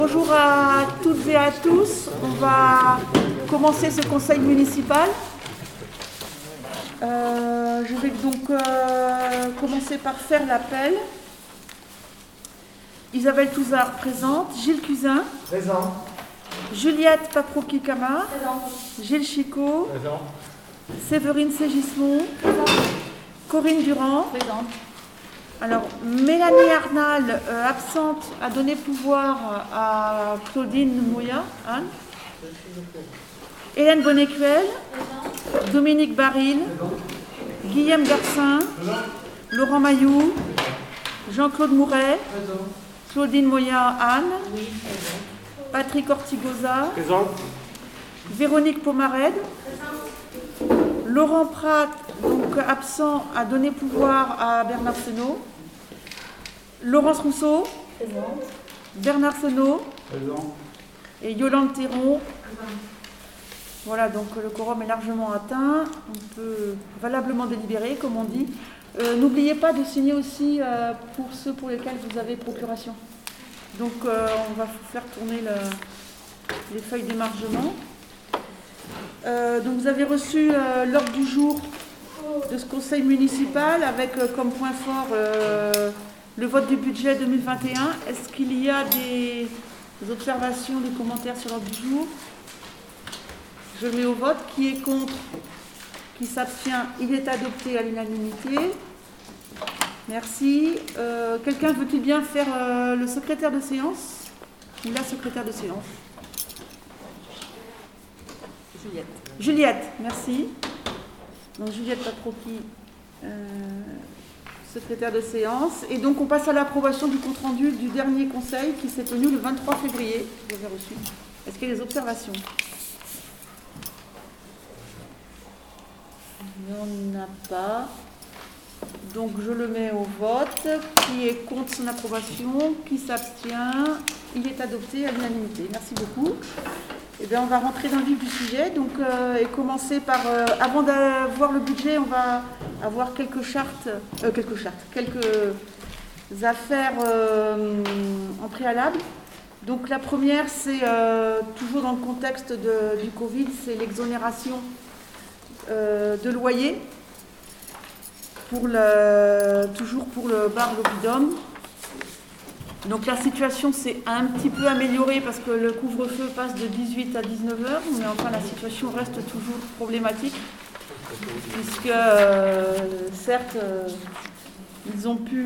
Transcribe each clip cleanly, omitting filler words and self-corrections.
Bonjour à toutes et à tous. On va commencer ce conseil municipal. Je vais donc commencer par faire l'appel. Isabelle Touzard présente, Gilles Cusin présent, Juliette Paprocki-Camard Présent. Gilles Chicot présent, Séverine Ségismond Corinne Durand. Présente. Alors, Mélanie Arnal, absente, a donné pouvoir à Claudine Moya, Anne. Hélène Bonnecuel, Dominique Baril, Guillaume Garcin, Laurent Mailloux, Jean-Claude Mouret, Claudine Moya, Anne, Patrick Ortigosa, présent, Véronique Pomarède, Laurent Prat, donc absent, a donné pouvoir à Bernard Senot, Laurence Rousseau, Présente. Bernard Senot présent, et Yolande Théron. Voilà, donc le quorum est largement atteint. On peut valablement délibérer, comme on dit. N'oubliez pas de signer aussi pour ceux pour lesquels vous avez procuration. Donc on va faire tourner les feuilles d'émargement. Donc vous avez reçu l'ordre du jour de ce conseil municipal avec comme point fort le vote du budget 2021. Est-ce qu'il y a des observations, des commentaires sur l'ordre du jour? Je mets au vote. Qui est contre? Qui s'abstient? Il est adopté à l'unanimité. Merci. Quelqu'un veut-il bien faire le secrétaire de séance ou la secrétaire de séance? Juliette, merci. Donc Juliette Paprocki, secrétaire de séance. Et donc on passe à l'approbation du compte-rendu du dernier conseil qui s'est tenu le 23 février. Vous avez reçu. Est-ce qu'il y a des observations? Il n'y en a pas. Donc je le mets au vote. Qui est contre son approbation? Qui s'abstient? Il est adopté à l'unanimité. Merci beaucoup. Eh bien, on va rentrer dans le vif du sujet, donc, et commencer par, avant d'avoir le budget, on va avoir quelques affaires en préalable. Donc la première, c'est toujours dans le contexte du Covid, c'est l'exonération de loyer, toujours pour le bar L'Oppidum. Donc la situation s'est un petit peu améliorée parce que le couvre-feu passe de 18 à 19 heures, mais enfin la situation reste toujours problématique puisque certes ils ont pu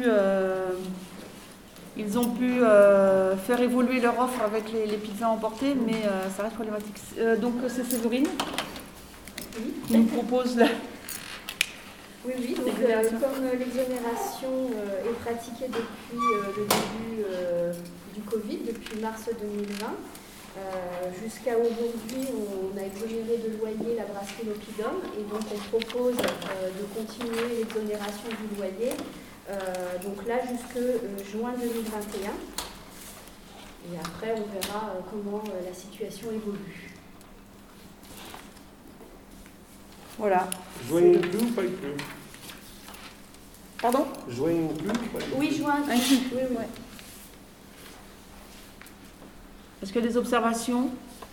faire évoluer leur offre avec les pizzas emportées, mais ça reste problématique. Donc c'est Séverine qui nous propose la... Oui, donc comme l'exonération est pratiquée depuis le début du Covid, depuis mars 2020, jusqu'à aujourd'hui, on a exonéré de loyer la brasserie L'Oppidum et donc on propose de continuer l'exonération du loyer, donc là jusque juin 2021. Et après, on verra comment la situation évolue. Voilà. joignez plus ou pas plus? Pardon? Joignez plus ou pas plus? Oui, juin. Inclus. Oui. Ouais. Est-ce qu'il y a des observations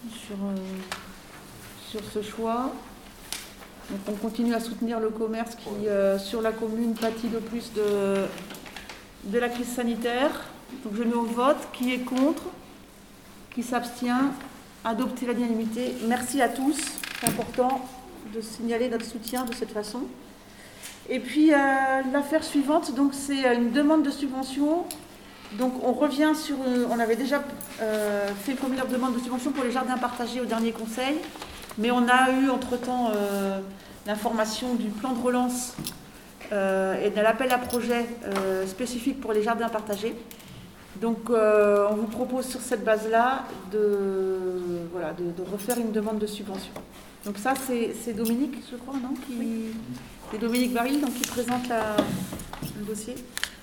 sur ce choix? Donc on continue à soutenir le commerce qui, sur la commune, pâtit le plus de la crise sanitaire. Donc je mets au vote. Qui est contre? Qui s'abstient? Adopté à l'unanimité. Merci à tous. C'est important de signaler notre soutien de cette façon. Et puis l'affaire suivante, donc c'est une demande de subvention. Donc on revient sur, on avait déjà fait comme une demande de subvention pour les jardins partagés au dernier conseil, mais on a eu entre-temps l'information du plan de relance et de l'appel à projet spécifique pour les jardins partagés. Donc on vous propose sur cette base-là de refaire une demande de subvention. Donc ça, c'est Dominique, je crois, non, c'est Dominique Baril, donc qui présente le dossier.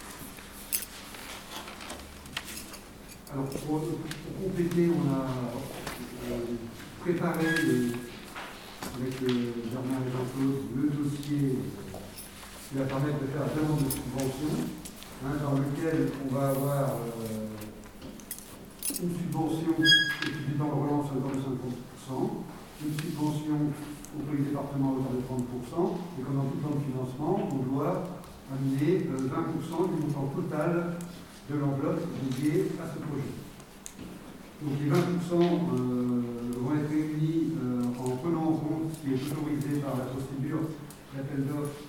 Alors, pour compléter, on a préparé avec le Bernard et Jean-Claude le dossier qui va permettre de faire la demande de subvention, dans lequel on va avoir une subvention du plan de relance à hauteur de 50%, une subvention auprès du département à hauteur de 30%, et comme dans tout plan de financement, on doit amener 20% du montant total de l'enveloppe dédiée à ce projet. Donc les 20% vont être réunis en prenant en compte ce qui est autorisé par la procédure d'appel d'offres,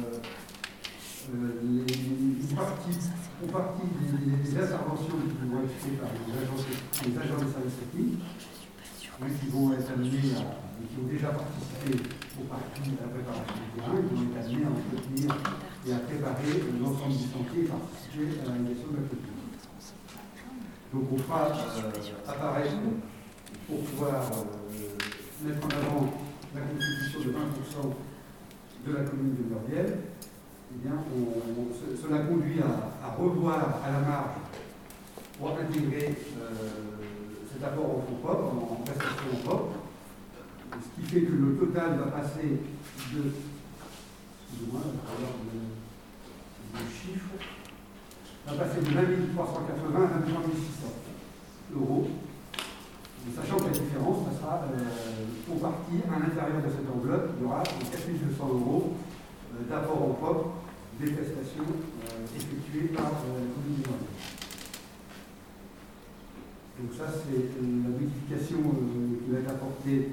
une partie des interventions qui vont être faites par les agents des services techniques, qui vont être amenés qui ont déjà participé aux parties à la préparation du terrain, ils vont être amenés à entretenir et à préparer l'ensemble du chantier et participer à la réalisation de la clôture. Donc on fera apparaître, pour pouvoir mettre en avant la contribution de 20% de la commune de Murviel, eh bien, cela conduit à revoir à la marge pour intégrer cet apport en fonds propres, en prestation propre, ce qui fait que le total va passer de, excusez-moi, le chiffre, va passer de 20 380 à 23 600 euros, sachant que la différence, ça sera pour partie à l'intérieur de cette enveloppe, il y aura 4 200 euros d'apport en propre des prestations effectuées par la commune de Murviel. Donc ça, c'est la modification qui va être apportée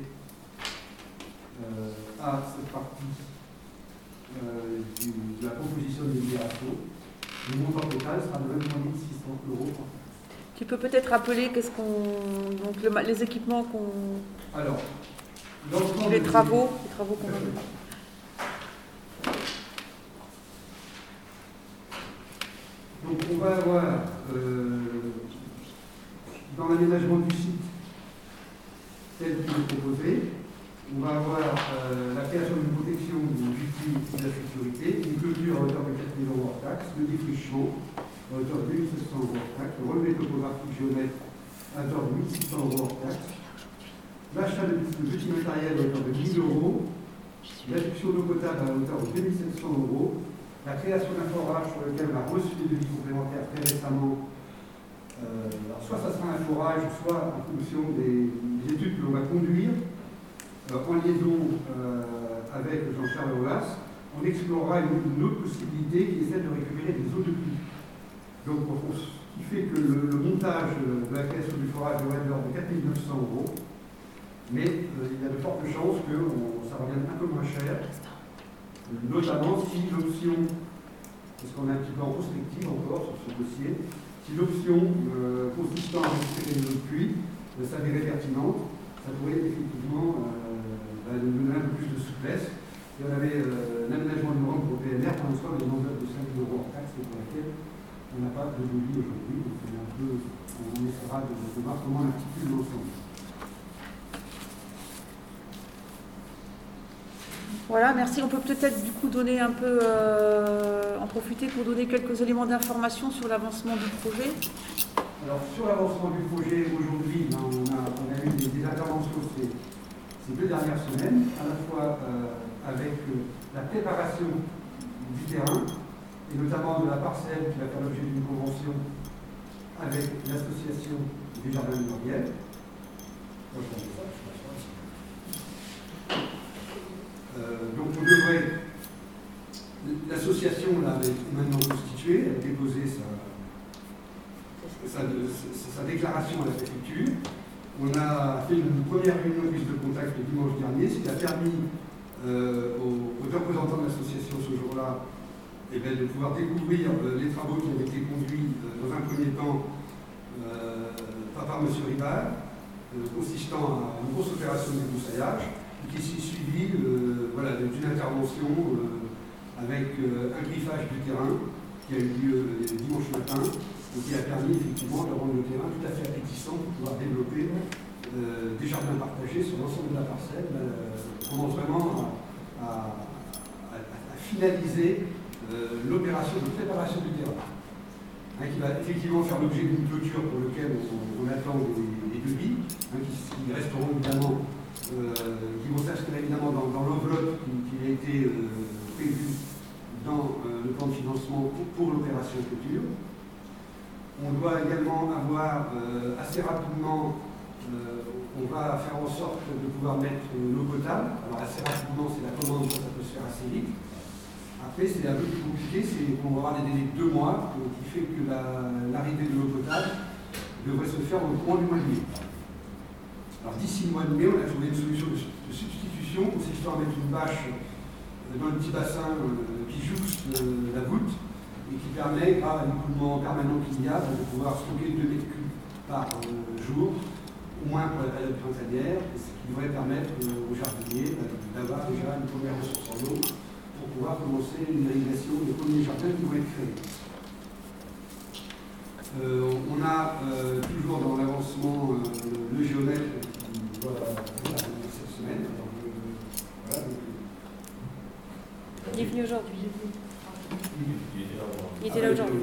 à cette partie de la proposition de libération. Le montant total sera de 23 600 euros. Tu peux peut-être rappeler donc les équipements qu'on... Alors, les travaux qu'on a. Donc on va avoir dans l'aménagement du site tel qu'il est proposé, on va avoir la création d'une protection du puits et de la sécurité, une clôture à hauteur de 4 000 euros hors taxe, le défrichement à hauteur de 1 700 euros hors taxe, le relevé topographique géomètre à hauteur de 1 600 euros hors taxe, l'achat de petits matériels à hauteur de 1 000 euros, l'adduction d'eau potable à hauteur de 2 700 euros, la création d'un forage sur lequel on a reçu des devis complémentaires très récemment. Soit ça sera un forage, soit en fonction des études que l'on va conduire, en liaison avec Jean-Charles Aulas, on explorera une autre possibilité qui est celle de récupérer des eaux de pluie. Donc, ce qui fait que le montage de la création du forage devrait être de l'ordre de 4 900 euros, mais il y a de fortes chances que ça revienne un peu moins cher, notamment si l'option, parce qu'on est un petit peu en prospective encore sur ce dossier, si l'option consistant à récupérer des eaux de pluie s'avérait pertinente, ça pourrait effectivement nous donner un peu plus de souplesse. Et on avait l'aménagement de rente pour PNR, pour l'instant, une enveloppe de 5 € hors taxe pour laquelle on n'a pas de devis aujourd'hui. Donc on essaiera de voir comment on articule l'ensemble. Voilà, merci. On peut peut-être du coup donner un peu, en profiter pour donner quelques éléments d'information sur l'avancement du projet. Alors sur l'avancement du projet, aujourd'hui, on a eu des interventions ces 2 dernières semaines, à la fois avec la préparation du terrain, et notamment de la parcelle qui va faire l'objet d'une convention avec l'association des Jardins de Murviel. Donc on devrait, l'association là est maintenant constituée, elle a déposé sa déclaration à la préfecture. On a fait une première réunion de prise de contact le dimanche dernier, ce qui a permis aux représentants de l'association ce jour-là de pouvoir découvrir les travaux qui avaient été conduits dans un premier temps par M. Ribard, consistant à une grosse opération de débroussaillage, qui s'est suivie d'une intervention avec un griffage du terrain qui a eu lieu dimanche matin et qui a permis effectivement de rendre le terrain tout à fait appétissant pour pouvoir développer des jardins partagés sur l'ensemble de la parcelle. On commence vraiment à finaliser l'opération de préparation du terrain, qui va effectivement faire l'objet d'une clôture pour laquelle on attend des devis, qui resteront évidemment, qui vont s'inscrire évidemment dans l'enveloppe qui a été prévue dans le plan de financement pour l'opération clôture. On doit également avoir assez rapidement, on va faire en sorte de pouvoir mettre l'eau potable. Alors assez rapidement, c'est la commande, ça peut se faire assez vite. Après, c'est un peu plus compliqué, c'est qu'on va avoir des délais de 2 mois, qui fait que l'arrivée de l'eau potable devrait se faire au courant du mois de mai. Alors d'ici le mois de mai, on a trouvé une solution de substitution consistant à mettre une bâche dans le petit bassin qui jouxte la voûte et qui permet, grâce à l'écoulement permanent qu'il y a, de pouvoir stocker 2 mètres cubes par jour, au moins pour la période printanière, ce qui devrait permettre aux jardiniers d'avoir déjà une première ressource en eau pour pouvoir commencer l'irrigation des premiers jardins qui vont être créés. On a toujours dans l'avancement le géomètre qui doit cette semaine. Voilà, il est venu aujourd'hui. Il était là aujourd'hui.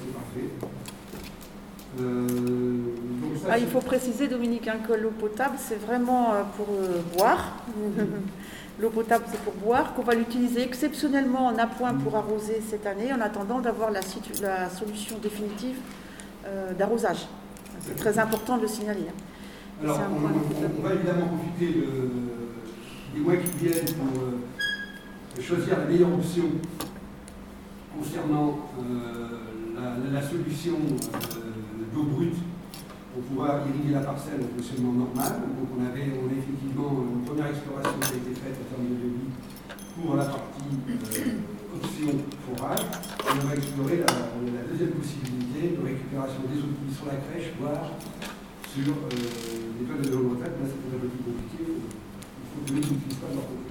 C'est parfait. Il faut préciser, Dominique, que l'eau potable, c'est vraiment pour boire. L'eau potable, c'est pour boire, qu'on va l'utiliser exceptionnellement en appoint pour arroser cette année, en attendant d'avoir la solution définitive d'arrosage. C'est très important de le signaler. Alors, on va évidemment profiter des mois qui viennent pour choisir la meilleure option concernant la solution d'eau brute pour pouvoir irriguer la parcelle en fonctionnement normal. Donc on a effectivement une première exploration qui a été faite en termes de devis pour la partie option forage. Et on va explorer la deuxième possibilité de récupération des eaux qui sur la crèche, voire sur les toits de l'eau retraite. Là c'est un peu plus compliqué. Il faut que les gens n'utilisent pas leur côté.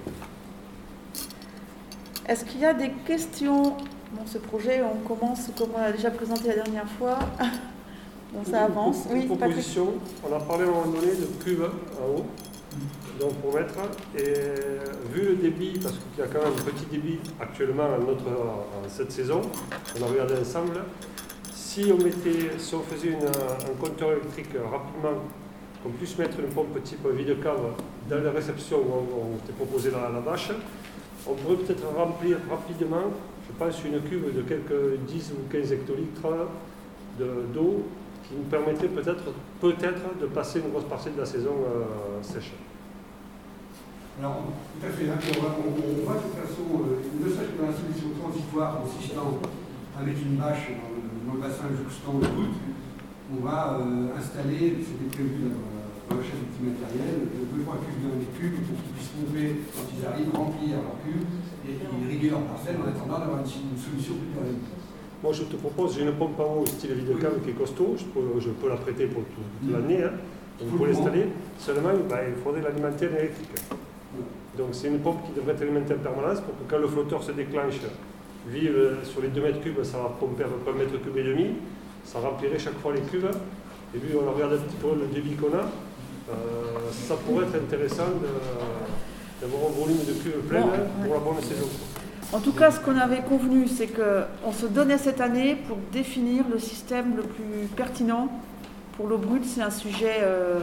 Est-ce qu'il y a des questions dans ce projet? On commence comme on a déjà présenté la dernière fois. Bon, ça avance. Une proposition. On a parlé à un moment donné de cuve en haut, donc pour mettre. Et vu le débit, parce qu'il y a quand même un petit débit actuellement en cette saison, on a regardé ensemble. Si on faisait un compteur électrique rapidement, qu'on puisse mettre une pompe type vide-cave dans la réception où on était proposé la bâche, on pourrait peut-être remplir rapidement, je pense, une cuve de quelques 10 ou 15 hectolitres d'eau qui nous permettrait peut-être de passer une grosse partie de la saison sèche. Alors, tout à fait. On va de toute façon, ne serait-ce que dans la solution transitoire consistant à mettre une bâche dans le bassin jouxtant de route, on va installer, c'était prévu dans la chaîne de petits matériels, 2-3 cubes dans les cubes pour qu'ils puissent pomper quand ils arrivent, remplir leur cube et irriguer leur parcelle en attendant d'avoir une solution plus pérenne. Moi je te propose, j'ai une pompe en haut style vide-cave qui est costaud, je peux la prêter pour toute l'année, donc pour l'installer. Seulement il faudrait l'alimenter en électrique. Donc c'est une pompe qui devrait être alimentée en permanence pour que quand le flotteur se déclenche, vive sur les 2 mètres cubes, ça va pomper à peu près 1,5 mètre cube, ça remplirait chaque fois les cuves. Et vu on regarde un petit peu le débit qu'on a, ça pourrait être intéressant d'avoir un volume de cuves plein pour la bonne saison. En tout cas, ce qu'on avait convenu, c'est qu'on se donnait cette année pour définir le système le plus pertinent pour l'eau brute. C'est un sujet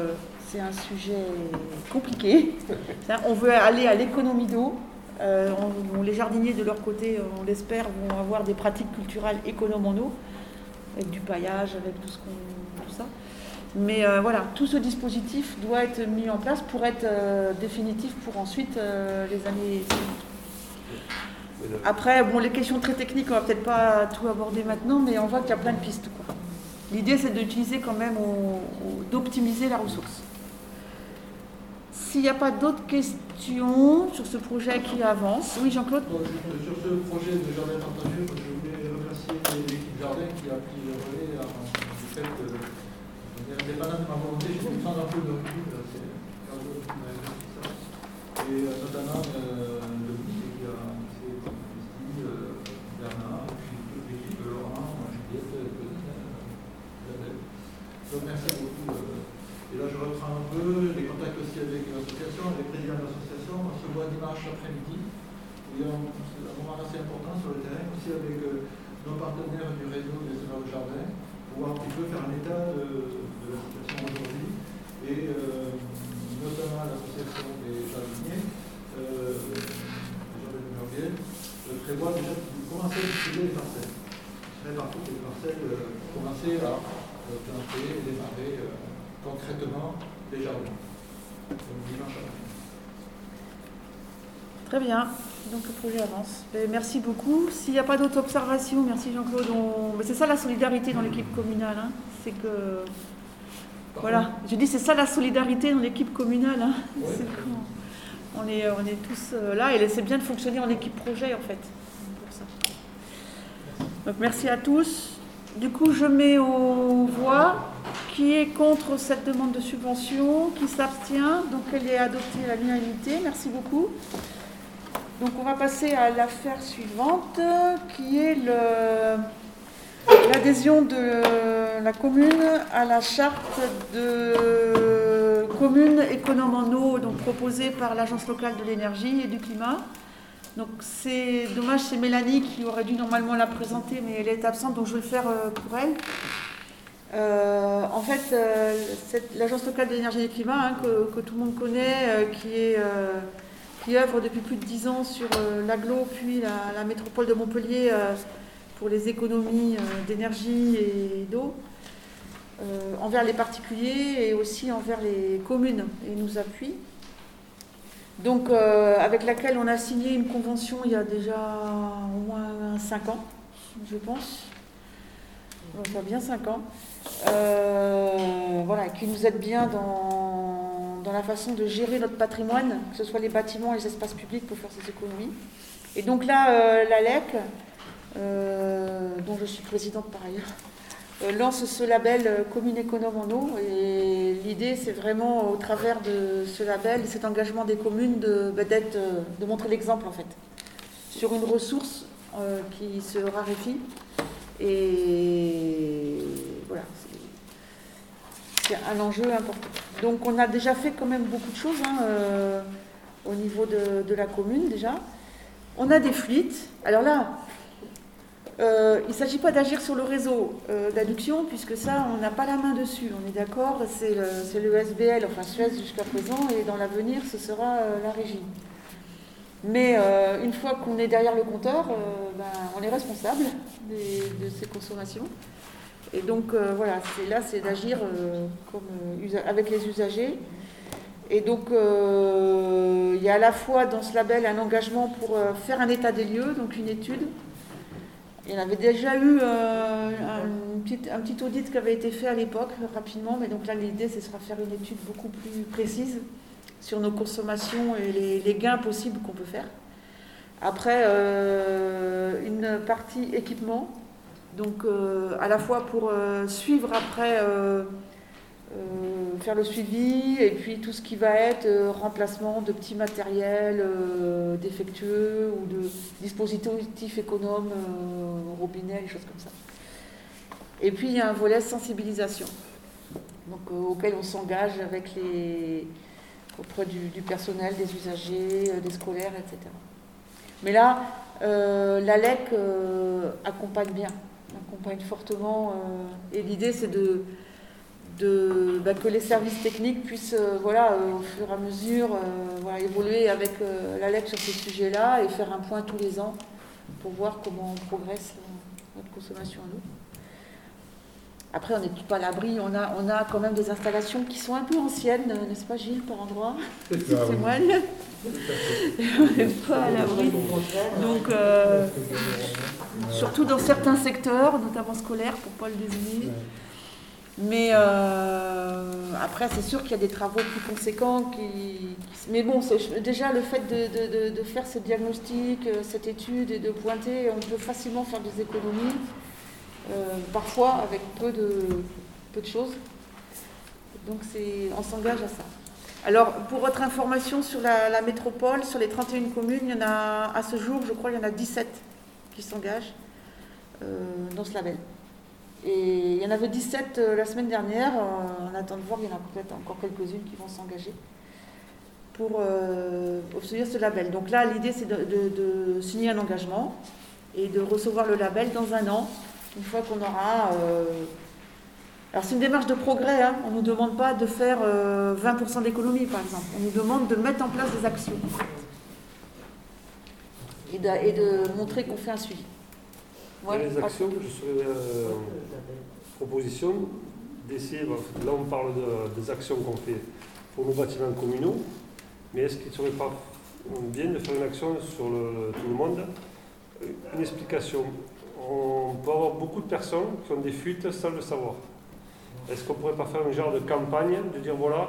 compliqué. On veut aller à l'économie d'eau. Les jardiniers, de leur côté, on l'espère, vont avoir des pratiques culturelles économes en eau, avec du paillage, avec tout ça. Mais voilà, tout ce dispositif doit être mis en place pour être définitif pour ensuite les années suivantes. Après, les questions très techniques, on va peut-être pas tout aborder maintenant, mais on voit qu'il y a plein de pistes. L'idée, c'est d'utiliser quand même, d'optimiser la ressource. S'il n'y a pas d'autres questions sur ce projet qui avance. Oui, Jean-Claude? Sur ce projet de jardin partagé, je voulais remercier l'équipe jardin qui a pris le relais du fait que, indépendamment de ma volonté, je suis sans un peu de recul, c'est ça. Et notamment Dominique qui a Bernard, et puis toute l'équipe, Laurent, Juliette, Isabelle. Donc merci beaucoup. Et là je reprends un peu les contacts aussi avec l'association, avec les présidents de l'association. On se voit dimanche après-midi. C'est un moment assez important sur le terrain, aussi avec nos partenaires du réseau des éleveurs de jardin, pour voir un petit peu faire un état de la situation aujourd'hui. Et notamment l'association des jardiniers, prévoit déjà de commencer à distribuer les parcelles. Très partout, les parcelles, commencer à planter et démarrer concrètement les jardins. Donc dimanche après. Très bien, donc le projet avance. Merci beaucoup. S'il n'y a pas d'autres observations, merci Jean-Claude. C'est ça la solidarité dans l'équipe communale. Hein. C'est que... Voilà, je dis c'est ça la solidarité dans l'équipe communale. Hein. Ouais. On est tous là et c'est bien de fonctionner en équipe projet en fait. Pour ça. Donc merci à tous. Du coup, je mets aux voix qui est contre cette demande de subvention, qui s'abstient. Donc elle est adoptée à l'unanimité. Merci beaucoup. Donc on va passer à l'affaire suivante qui est l'adhésion de la commune à la charte de commune économe en eau donc proposée par l'Agence locale de l'énergie et du climat. Donc c'est dommage, c'est Mélanie qui aurait dû normalement la présenter, mais elle est absente, donc je vais le faire pour elle. En fait, l'Agence locale de l'énergie et du climat, hein, que tout le monde connaît, qui œuvre depuis plus de 10 ans sur l'agglo, puis la métropole de Montpellier pour les économies d'énergie et d'eau, envers les particuliers et aussi envers les communes, et nous appuie. Donc, avec laquelle on a signé une convention il y a déjà au moins 5 ans, je pense. Donc, ça fait bien 5 ans. Voilà, qui nous aide bien dans la façon de gérer notre patrimoine, que ce soit les bâtiments et les espaces publics pour faire ces économies. Et donc là, l'ALEC, dont je suis présidente par ailleurs, lance ce label Commune économe en eau. Et l'idée, c'est vraiment, au travers de ce label, cet engagement des communes, de montrer l'exemple, en fait, sur une ressource qui se raréfie. Et voilà, c'est un enjeu important. Donc on a déjà fait quand même beaucoup de choses au niveau de la commune déjà. On a des fuites. Alors là, il ne s'agit pas d'agir sur le réseau d'adduction, puisque ça, on n'a pas la main dessus, on est d'accord, c'est le SBL, enfin Suez jusqu'à présent, et dans l'avenir, ce sera la régie. Mais une fois qu'on est derrière le compteur, on est responsable de ces consommations. Et donc voilà, c'est d'agir avec les usagers. Et donc il y a à la fois dans ce label un engagement pour faire un état des lieux, donc une étude. Il y en avait déjà eu un petit audit qui avait été fait à l'époque, rapidement, mais donc là l'idée ce sera faire une étude beaucoup plus précise sur nos consommations et les gains possibles qu'on peut faire. Après, une partie équipement, donc à la fois pour suivre après, faire le suivi, et puis tout ce qui va être remplacement de petits matériels défectueux ou de dispositifs économes, robinets, des choses comme ça. Et puis il y a un volet sensibilisation, donc, auquel on s'engage auprès du personnel, des usagers, des scolaires, etc. Mais là, l'ALEC accompagne fortement, et l'idée c'est que les services techniques puissent, au fur et à mesure, évoluer avec l'ALEC sur ces sujets-là et faire un point tous les ans pour voir comment on progresse notre consommation en eau. Après, on n'est pas à l'abri, on a quand même des installations qui sont un peu anciennes, n'est-ce pas Gilles, par endroit? Tu témoignes. On n'est pas à l'abri. Donc, surtout dans certains secteurs, notamment scolaires, pour ne pas le désigner. Mais après, c'est sûr qu'il y a des travaux plus conséquents. Mais bon, déjà le fait de faire ce diagnostic, cette étude et de pointer, on peut facilement faire des économies. Parfois avec peu de choses. Donc on s'engage à ça. Alors pour votre information sur la métropole, sur les 31 communes, il y en a à ce jour, je crois, il y en a 17 qui s'engagent dans ce label. Et il y en avait 17 la semaine dernière. On attend de voir, il y en a peut-être encore quelques-unes qui vont s'engager pour obtenir ce label. Donc là, l'idée c'est de signer un engagement et de recevoir le label dans 1 an. Une fois qu'on aura... Alors c'est une démarche de progrès, hein. On ne nous demande pas de faire 20% d'économie par exemple, on nous demande de mettre en place des actions et de montrer qu'on fait un suivi. Ouais, les actions que je serais proposition, d'essayer, là on parle des actions qu'on fait pour nos bâtiments communaux, mais est-ce qu'il ne serait pas bien de faire une action sur tout le monde? Une explication. On peut avoir beaucoup de personnes qui ont des fuites sans le savoir. Est-ce qu'on ne pourrait pas faire un genre de campagne, de dire voilà,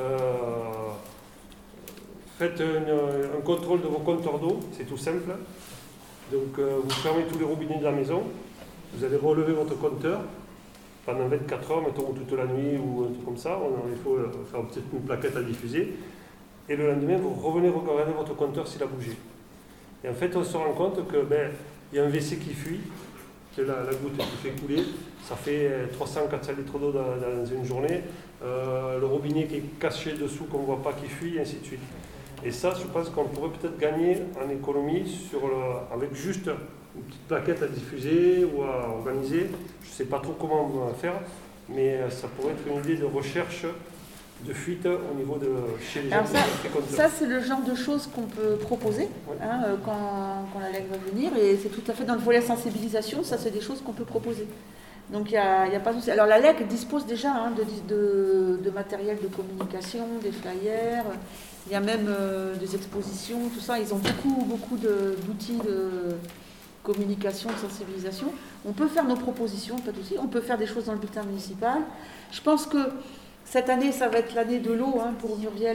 faites un contrôle de vos compteurs d'eau, c'est tout simple. Donc vous fermez tous les robinets de la maison, vous allez relever votre compteur pendant 24 heures, mettons toute la nuit ou un truc comme ça, il faut faire peut-être une plaquette à diffuser. Et le lendemain, vous revenez regarder votre compteur s'il a bougé. Et en fait, on se rend compte que y a un WC qui fuit, c'est la goutte qui fait couler, ça fait 300-400 litres d'eau dans une journée, le robinet qui est caché dessous qu'on ne voit pas qui fuit, et ainsi de suite. Et ça, je pense qu'on pourrait peut-être gagner en économie avec juste une petite plaquette à diffuser ou à organiser. Je ne sais pas trop comment on va faire, mais ça pourrait être une idée de recherche de fuite au niveau de chez les gens. Ça, c'est le genre de choses qu'on peut proposer quand la LEC va venir, et c'est tout à fait dans le volet sensibilisation, ça c'est des choses qu'on peut proposer. Donc il n'y a pas de souci. Alors la LEC dispose déjà de matériel de communication, des flyers, il y a même des expositions, tout ça. Ils ont beaucoup d'outils de communication, de sensibilisation. On peut faire nos propositions, pas de souci. On peut faire des choses dans le bulletin municipal. Je pense que cette année, ça va être l'année de l'eau pour Muriel,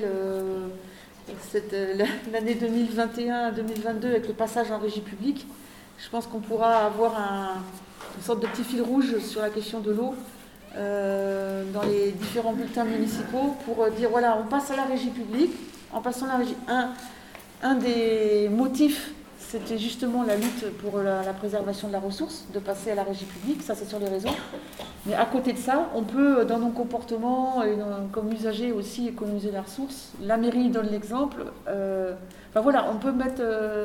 l'année 2021-2022 avec le passage en régie publique. Je pense qu'on pourra avoir une sorte de petit fil rouge sur la question de l'eau dans les différents bulletins municipaux pour dire voilà, on passe à la régie publique. En passant à la régie, un des motifs, c'était justement la lutte pour la préservation de la ressource, de passer à la régie publique, ça c'est sur les réseaux. Mais à côté de ça, on peut, dans nos comportements, comme usager aussi, économiser la ressource. La mairie donne l'exemple. On peut mettre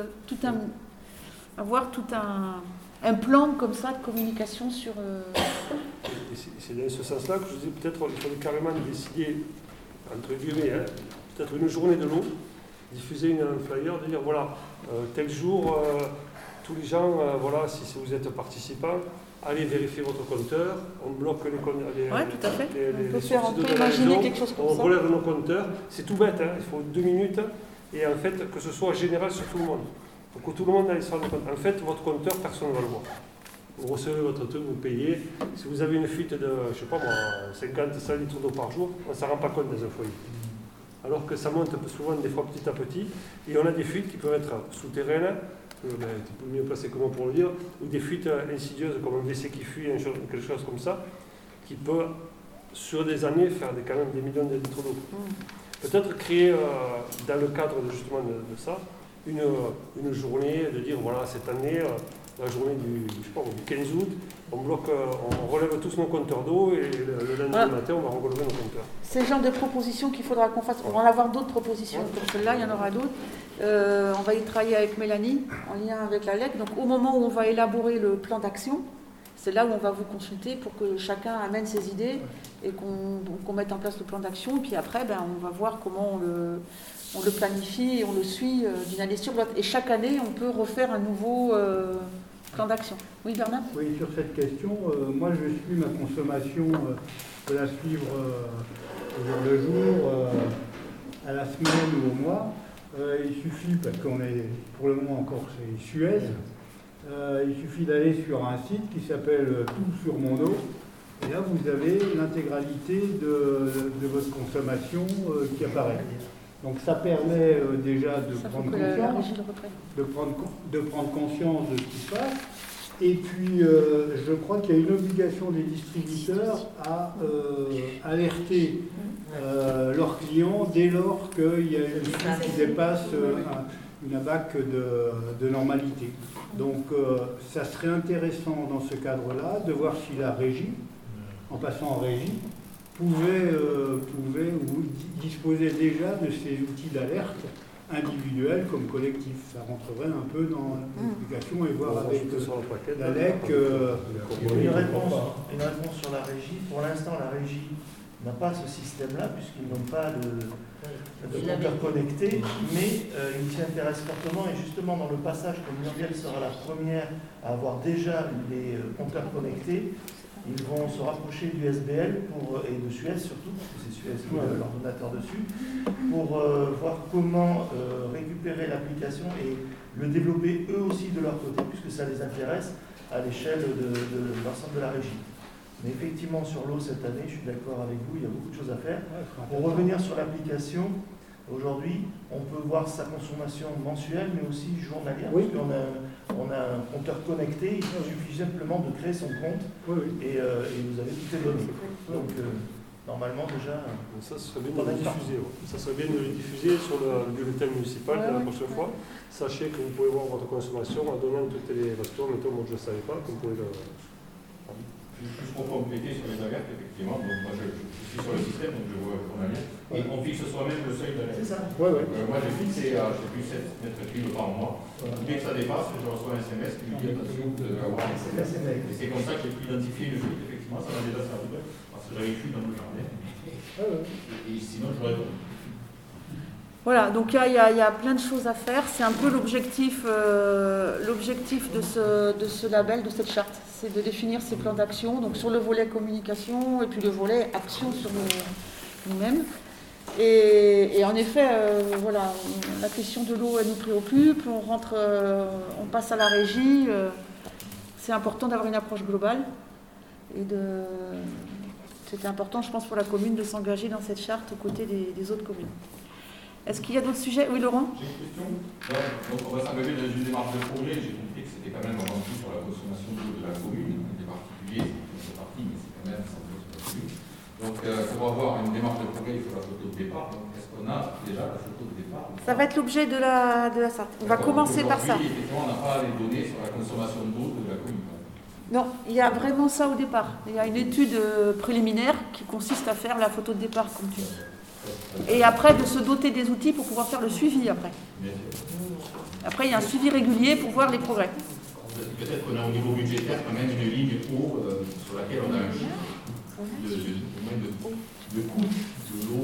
avoir tout un plan comme ça de communication sur... C'est dans ce sens-là que je dis peut-être qu'il faudrait carrément décider, entre guillemets, peut-être une journée de l'eau, diffuser un flyer, de dire voilà, tel jour, tous les gens, si vous êtes participant, allez vérifier votre compteur, on bloque les compteurs. Oui, tout à fait. On peut imaginer quelque chose comme ça. On relève nos compteurs, c'est tout bête, il faut 2 minutes, et en fait, que ce soit général sur tout le monde. Pour que tout le monde aille se rendre compte. En fait, votre compteur, personne ne va le voir. Vous recevez votre truc, vous payez. Si vous avez une fuite de, 50-100 litres d'eau par jour, on ne s'en rend pas compte dans un foyer. Alors que ça monte souvent des fois petit à petit, et on a des fuites qui peuvent être souterraines, tu peux mieux placé que moi pour le dire, ou des fuites insidieuses comme un WC qui fuit, quelque chose comme ça, qui peut, sur des années, faire quand même des millions de litres d'eau. Peut-être créer, dans le cadre justement de ça, une journée, de dire voilà, cette année, la journée du 15 août, on relève tous nos compteurs d'eau et le lundi matin, on va relever nos compteurs. C'est le genre de propositions qu'il faudra qu'on fasse. On va en avoir d'autres propositions comme celle-là, il y en aura d'autres. On va y travailler avec Mélanie, en lien avec la LEC. Donc au moment où on va élaborer le plan d'action, c'est là où on va vous consulter pour que chacun amène ses idées et qu'on mette en place le plan d'action. Puis après, on va voir comment on le planifie et on le suit d'une année sur l'autre. Et chaque année, on peut refaire un nouveau plan d'action. Oui, Bernard ? Oui, sur cette question, moi je suis ma consommation, de la suivre au jour le jour, à la semaine ou au mois. Il suffit, parce qu'on est pour le moment encore chez Suez, il suffit d'aller sur un site qui s'appelle Tout sur mon eau. Et là, vous avez l'intégralité de votre consommation qui apparaît. Donc ça permet déjà de prendre conscience de ce qui se passe. Et puis, je crois qu'il y a une obligation des distributeurs à alerter leurs clients dès lors qu'il y a une fuite qui dépasse une abaque de normalité. Donc, ça serait intéressant dans ce cadre-là de voir si la régie, en passant en régie, pouvait ou disposer déjà de ces outils d'alerte individuels comme collectifs. Ça rentrerait un peu dans l'application et voir avec la LEC. Une réponse sur la régie. Pour l'instant, la régie n'a pas ce système-là puisqu'ils n'ont pas de compteur connecté, mais ils s'y intéressent fortement et justement dans le passage, comme Muriel sera la première à avoir déjà les compteurs connectés, Ils vont se rapprocher du SBL et de Suez surtout, parce que c'est Suez qui est l'ordonnateur dessus, pour voir comment récupérer l'application et le développer eux aussi de leur côté, puisque ça les intéresse à l'échelle de l'ensemble de la régie. Mais effectivement, sur l'eau cette année, je suis d'accord avec vous, il y a beaucoup de choses à faire. Pour revenir sur l'application, aujourd'hui, on peut voir sa consommation mensuelle, mais aussi journalière, parce qu'on a un compteur connecté, il suffit simplement de créer son compte, et vous avez toutes les données. Donc, normalement, déjà... Ça serait bien de le diffuser. Ça serait bien de le diffuser sur le bulletin municipal la prochaine fois. Sachez que vous pouvez voir votre consommation en donnant toutes les restaurants. Mettons, moi je ne le savais pas, que vous pouvez le... Juste pour compléter sur les alertes, effectivement, donc moi je suis sur le système, donc je vois qu'on a bien. Et on fixe soi-même le seuil d'alerte. C'est ça. Moi j'ai fixé à, je sais plus, 7 mètres cubes par mois. Dès que ça dépasse, je reçois un SMS qui me dit attention de avoir un SMS. Et c'est comme ça que j'ai pu identifier une fuite, effectivement, ça m'a déjà servi, parce que j'avais une fuite dans le jardin. Et sinon j'aurais... Voilà, donc il y a plein de choses à faire. C'est un peu l'objectif de ce label, de cette charte. C'est de définir ces plans d'action, donc sur le volet communication et puis le volet action sur nous-mêmes. Et en effet, voilà, la question de l'eau, elle nous préoccupe. On passe à la régie. C'est important d'avoir une approche globale. C'était important, je pense, pour la commune de s'engager dans cette charte aux côtés des autres communes. Est-ce qu'il y a d'autres sujets? Oui, Laurent? J'ai une question. Donc on va s'engager dans une démarche de projet. J'ai compris que c'était quand même avant tout sur la consommation d'eau de la commune, des particuliers, c'est parti, mais c'est quand même ça sur la commune. Donc pour avoir une démarche de projet, il faut la photo de départ. Donc est-ce qu'on a déjà la photo de départ? Ça va être l'objet de la charte. On va commencer par ça. Effectivement, on n'a pas les données sur la consommation d'eau de la commune. Non, il y a vraiment ça au départ. Il y a une étude préliminaire qui consiste à faire la photo de départ, comme tu dis. Et après, de se doter des outils pour pouvoir faire le suivi après. Après, il y a un suivi régulier pour voir les progrès. Peut-être qu'on a au niveau budgétaire quand même une ligne eau sur laquelle on a un chiffre de coût de l'eau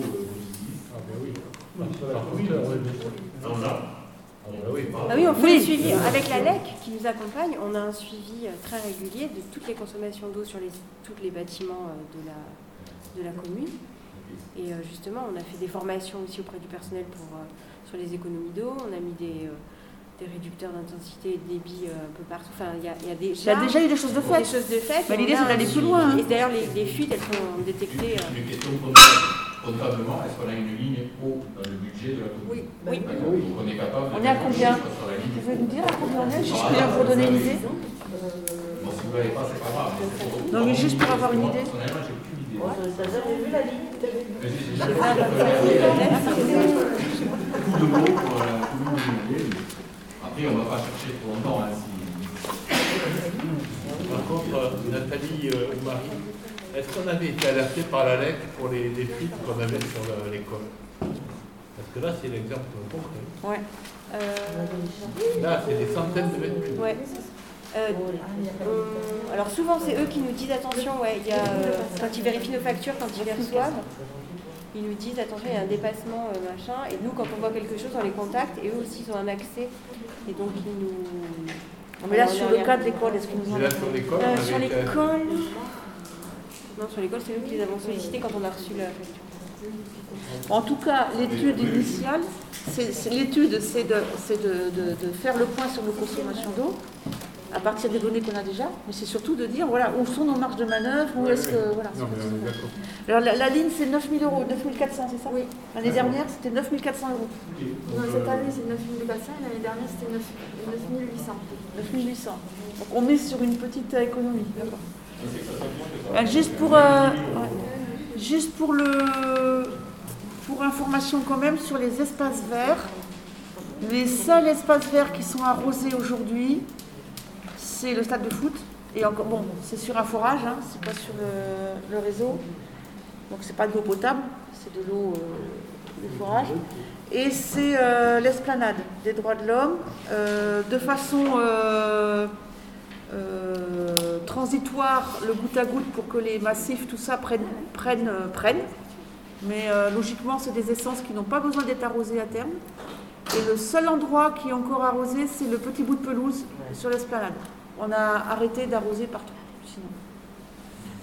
Ah oui, on fait le suivi. Avec la LEC qui nous accompagne, on a un suivi très régulier de toutes les consommations d'eau sur tous les bâtiments de la commune. Et justement, on a fait des formations aussi auprès du personnel sur les économies d'eau. On a mis des réducteurs d'intensité et de débit un peu partout. Enfin, il y a déjà eu des choses de fait. Mais l'idée, c'est d'aller plus loin. Et d'ailleurs, les fuites, elles sont détectées. Une question comptablement, est-ce qu'on a une ligne eau dans le budget de la commune? Oui. Donc on est capable de... On est à combien? Vous pouvez nous dire à combien on est? Juste pour vous donner une idée. Bon, si vous ne l'avez pas, c'est pas grave. Non, mais juste pour avoir une idée. Personnellement, j'ai aucune idée. J'ai vu la ligne. Beaucoup de mots pour la commune de Montpellier. Après, on ne va pas chercher trop longtemps. Par contre, Nathalie ou Marie, est-ce qu'on avait été alerté par la LEC pour les fuites qu'on avait sur l'école? Parce que là, c'est l'exemple concret. Ouais. Là, c'est des centaines de mètres cubes. Ouais. Alors souvent, c'est eux qui nous disent attention, quand ils vérifient nos factures, quand ils les reçoivent, ils nous disent attention, il y a un dépassement, machin. Et nous, quand on voit quelque chose, on les contacte et eux aussi, ils ont un accès. Et donc, ils nous... Mais là, sur le cas de l'école, est-ce qu'ils nous ont... Là, sur l'école, sur l'école... Non, sur l'école, c'est nous qui les avons sollicités quand on a reçu la facture. En tout cas, l'étude initiale, c'est de faire le point sur nos consommations d'eau à partir des données qu'on a déjà, mais c'est surtout de dire voilà où sont nos marges de manœuvre, où est-ce que voilà. Non, mais on est d'accord. Alors la ligne c'est 9 000 €, 9 400, c'est ça? Oui. L'année dernière c'était 9 400 €. Non, cette année c'est 9 400 et l'année dernière c'était 9 800. 9 800. Donc on met sur une petite économie. D'accord. Juste pour information quand même sur les espaces verts, les seuls espaces verts qui sont arrosés aujourd'hui, c'est le stade de foot. Et encore, bon, c'est sur un forage, hein, c'est pas sur le réseau. Donc c'est pas de l'eau potable, c'est de l'eau du forage. Et c'est l'esplanade des droits de l'homme, de façon transitoire, le goutte à goutte pour que les massifs, tout ça prennent. Mais logiquement, c'est des essences qui n'ont pas besoin d'être arrosées à terme. Et le seul endroit qui est encore arrosé, c'est le petit bout de pelouse sur l'esplanade. On a arrêté d'arroser partout, sinon.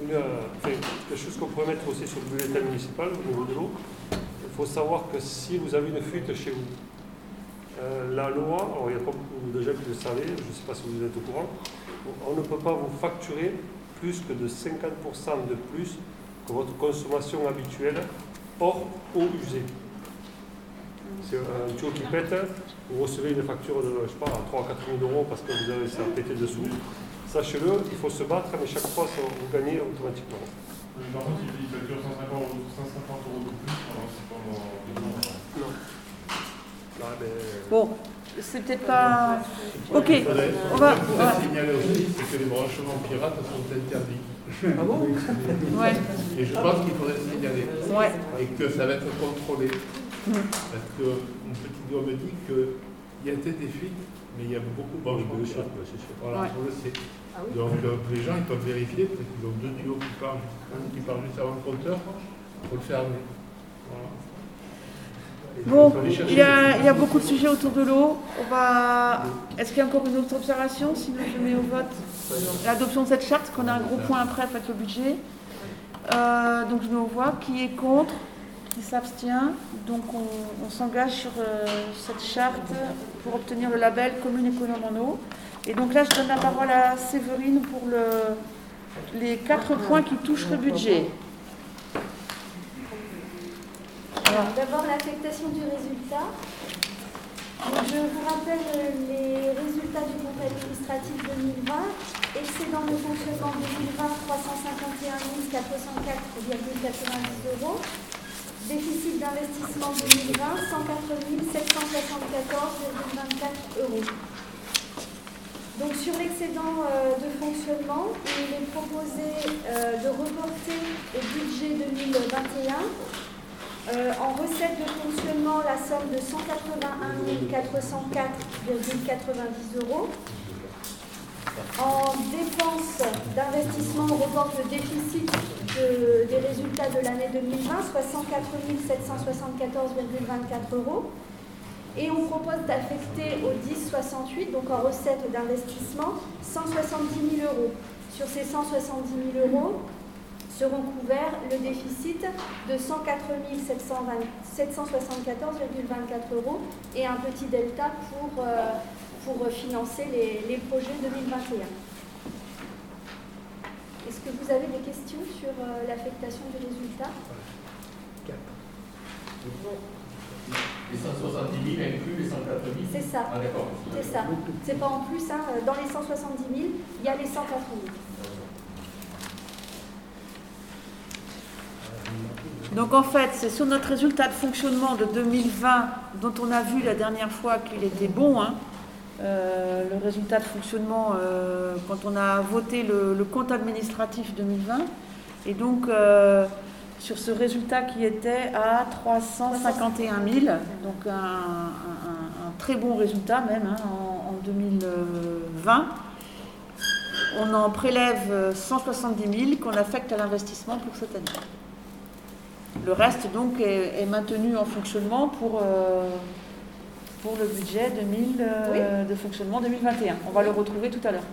quelque chose qu'on pourrait mettre aussi sur le bulletin municipal au niveau de l'eau. Il faut savoir que si vous avez une fuite chez vous, la loi, alors il n'y a pas beaucoup de gens qui le savaient, je ne sais pas si vous êtes au courant, on ne peut pas vous facturer plus que de 50% de plus que votre consommation habituelle hors eau usée. C'est un tuyau qui pète, vous recevez une facture de, je sais pas, 3 000 à 4 000 euros parce que vous avez ça pété dessous. Sachez-le, il faut se battre, mais chaque fois, vous gagnez automatiquement. Par contre, il facture 150 euros de plus, alors c'est pas non. Bon, c'est peut-être pas... Ok, on va signaler aussi, c'est que les branchements pirates sont interdits. Ah bon? Ouais. Et je pense qu'il faudrait le signaler. Ouais. Et que ça va être contrôlé. Parce qu'une petite doigt me dit qu'il y a peut-être des fuites, mais il y a beaucoup de branchements pirates. Voilà, on le sait. Ah oui. Donc les gens ils peuvent vérifier, peut-être qu'ils ont 2 tuyaux qui partent juste avant le compteur, il faut le fermer. Voilà. Bon, il y a beaucoup de sujets autour de l'eau. Est-ce qu'il y a encore une autre observation? Sinon, je mets au vote l'adoption de cette charte, parce qu'on a un gros point après avec le budget. Donc, je mets au vote. Qui est contre? Qui s'abstient? Donc, on s'engage sur cette charte pour obtenir le label commune économe en eau. Et donc là, je donne la parole à Séverine pour les 4 points qui touchent le budget. Alors, d'abord, l'affectation du résultat. Donc, je vous rappelle les résultats du compte administratif 2020. Excédent de fonctionnement 2020, 351 404,90 €. Déficit d'investissement 2020, 104 774,24 €. Donc, sur l'excédent de fonctionnement, il est proposé de reporter au budget 2021 en recette de fonctionnement, la somme de 181 404,90 €. En dépenses d'investissement, on reporte le déficit des résultats de l'année 2020, soit 104 774,24 €. Et on propose d'affecter au 1068, donc en recette d'investissement, 170 000 €. Sur ces 170 000 € seront couverts le déficit de 104 774,24 € et un petit delta pour financer les projets 2021. Est-ce que vous avez des questions sur l'affectation du résultat? Les 170 000 inclus les 104 000? C'est ça. Ah d'accord. C'est ça. C'est pas en plus, hein. Dans les 170 000, il y a les 104 000. Donc en fait, c'est sur notre résultat de fonctionnement de 2020, dont on a vu la dernière fois qu'il était bon, hein, le résultat de fonctionnement quand on a voté le compte administratif 2020. Et donc, sur ce résultat qui était à 351 000, donc un très bon résultat même hein, en 2020, on en prélève 170 000 qu'on affecte à l'investissement pour cette année. Le reste donc est maintenu en fonctionnement pour le budget de fonctionnement 2021. On va le retrouver tout à l'heure.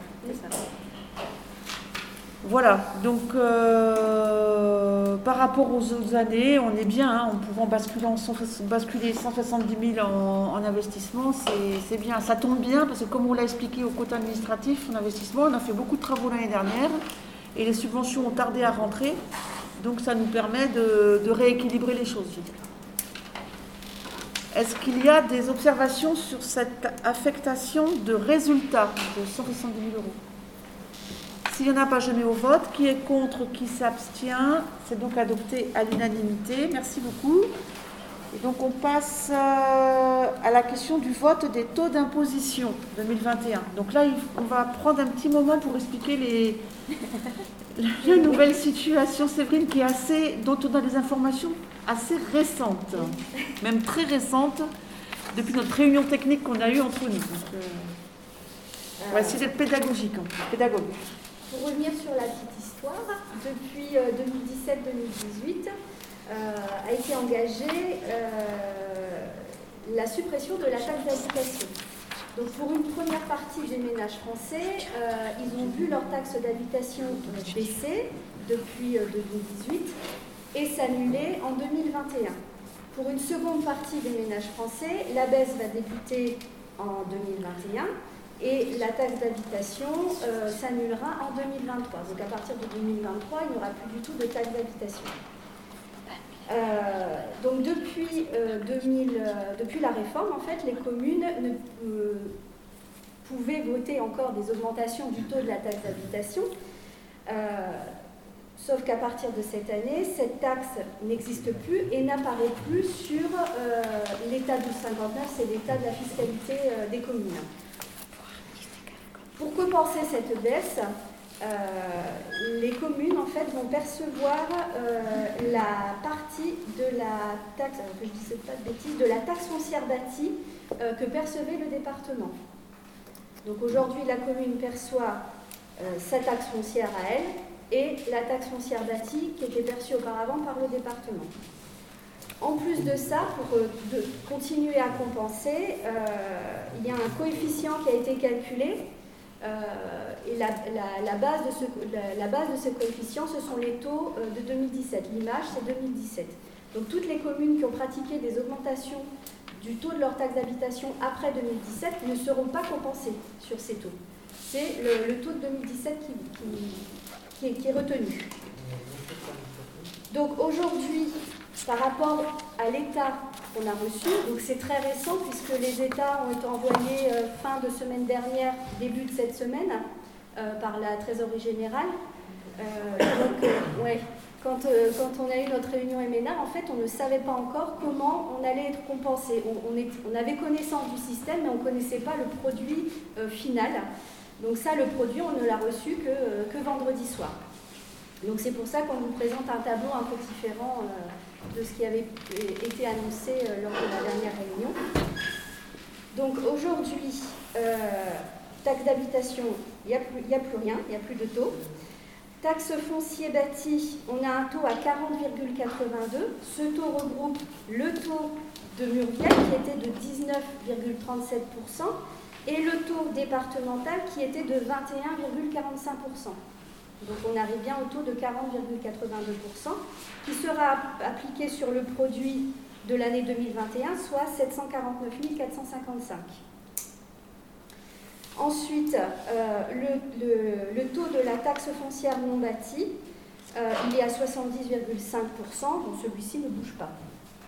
Voilà, donc par rapport aux autres années, on est bien, hein, en pouvant basculer 170 000 en investissement, c'est bien. Ça tombe bien parce que comme on l'a expliqué au compte administratif, en investissement, on a fait beaucoup de travaux l'année dernière et les subventions ont tardé à rentrer. Donc ça nous permet de rééquilibrer les choses. Est-ce qu'il y a des observations sur cette affectation de résultats de 170 000 €? S'il n'y en a pas, je mets au vote. Qui est contre? Qui s'abstient? C'est donc adopté à l'unanimité. Merci beaucoup. Et donc on passe à la question du vote des taux d'imposition 2021. Donc là, on va prendre un petit moment pour expliquer la nouvelle situation, Séverine, dont on a des informations assez récentes, même très récentes, depuis notre réunion technique qu'on a eue entre nous. Donc, on va essayer d'être pédagogique. Pour revenir sur la petite histoire, depuis 2017-2018, a été engagée la suppression de la taxe d'habitation. Donc pour une première partie des ménages français, ils ont vu leur taxe d'habitation baisser depuis 2018 et s'annuler en 2021. Pour une seconde partie des ménages français, la baisse va débuter en 2021 et la taxe d'habitation s'annulera en 2023. Donc à partir de 2023, il n'y aura plus du tout de taxe d'habitation. Donc depuis la réforme, en fait, les communes pouvaient voter encore des augmentations du taux de la taxe d'habitation, sauf qu'à partir de cette année, cette taxe n'existe plus et n'apparaît plus sur l'état 1259, c'est l'état de la fiscalité des communes. Pour compenser cette baisse, les communes en fait vont percevoir la partie de la taxe, que je disais pas de bêtises, de la taxe foncière bâtie que percevait le département. Donc aujourd'hui la commune perçoit sa taxe foncière à elle et la taxe foncière bâtie qui était perçue auparavant par le département. En plus de ça, pour continuer à compenser, il y a un coefficient qui a été calculé. Et la base de ce coefficient, ce sont les taux de 2017. L'image, c'est 2017. Donc toutes les communes qui ont pratiqué des augmentations du taux de leur taxe d'habitation après 2017 ne seront pas compensées sur ces taux. C'est le taux de 2017 qui est retenu. Donc aujourd'hui, par rapport à l'état qu'on a reçu, donc c'est très récent puisque les états ont été envoyés fin de semaine dernière, début de cette semaine, par la Trésorerie Générale. Quand on a eu notre réunion MNA, en fait, on ne savait pas encore comment on allait être compensé. On avait connaissance du système, mais on ne connaissait pas le produit final. Donc ça, le produit, on ne l'a reçu que vendredi soir. Donc c'est pour ça qu'on vous présente un tableau un peu différent de ce qui avait été annoncé lors de la dernière réunion. Donc aujourd'hui, taxe d'habitation, il n'y a plus rien, il n'y a plus de taux. Taxe foncier bâti, on a un taux à 40,82. Ce taux regroupe le taux de Murviel qui était de 19,37% et le taux départemental qui était de 21,45%. Donc on arrive bien au taux de 40,82% qui sera appliqué sur le produit de l'année 2021, soit 749 455. Ensuite, le taux de la taxe foncière non bâtie, il est à 70,5%, donc celui-ci ne bouge pas.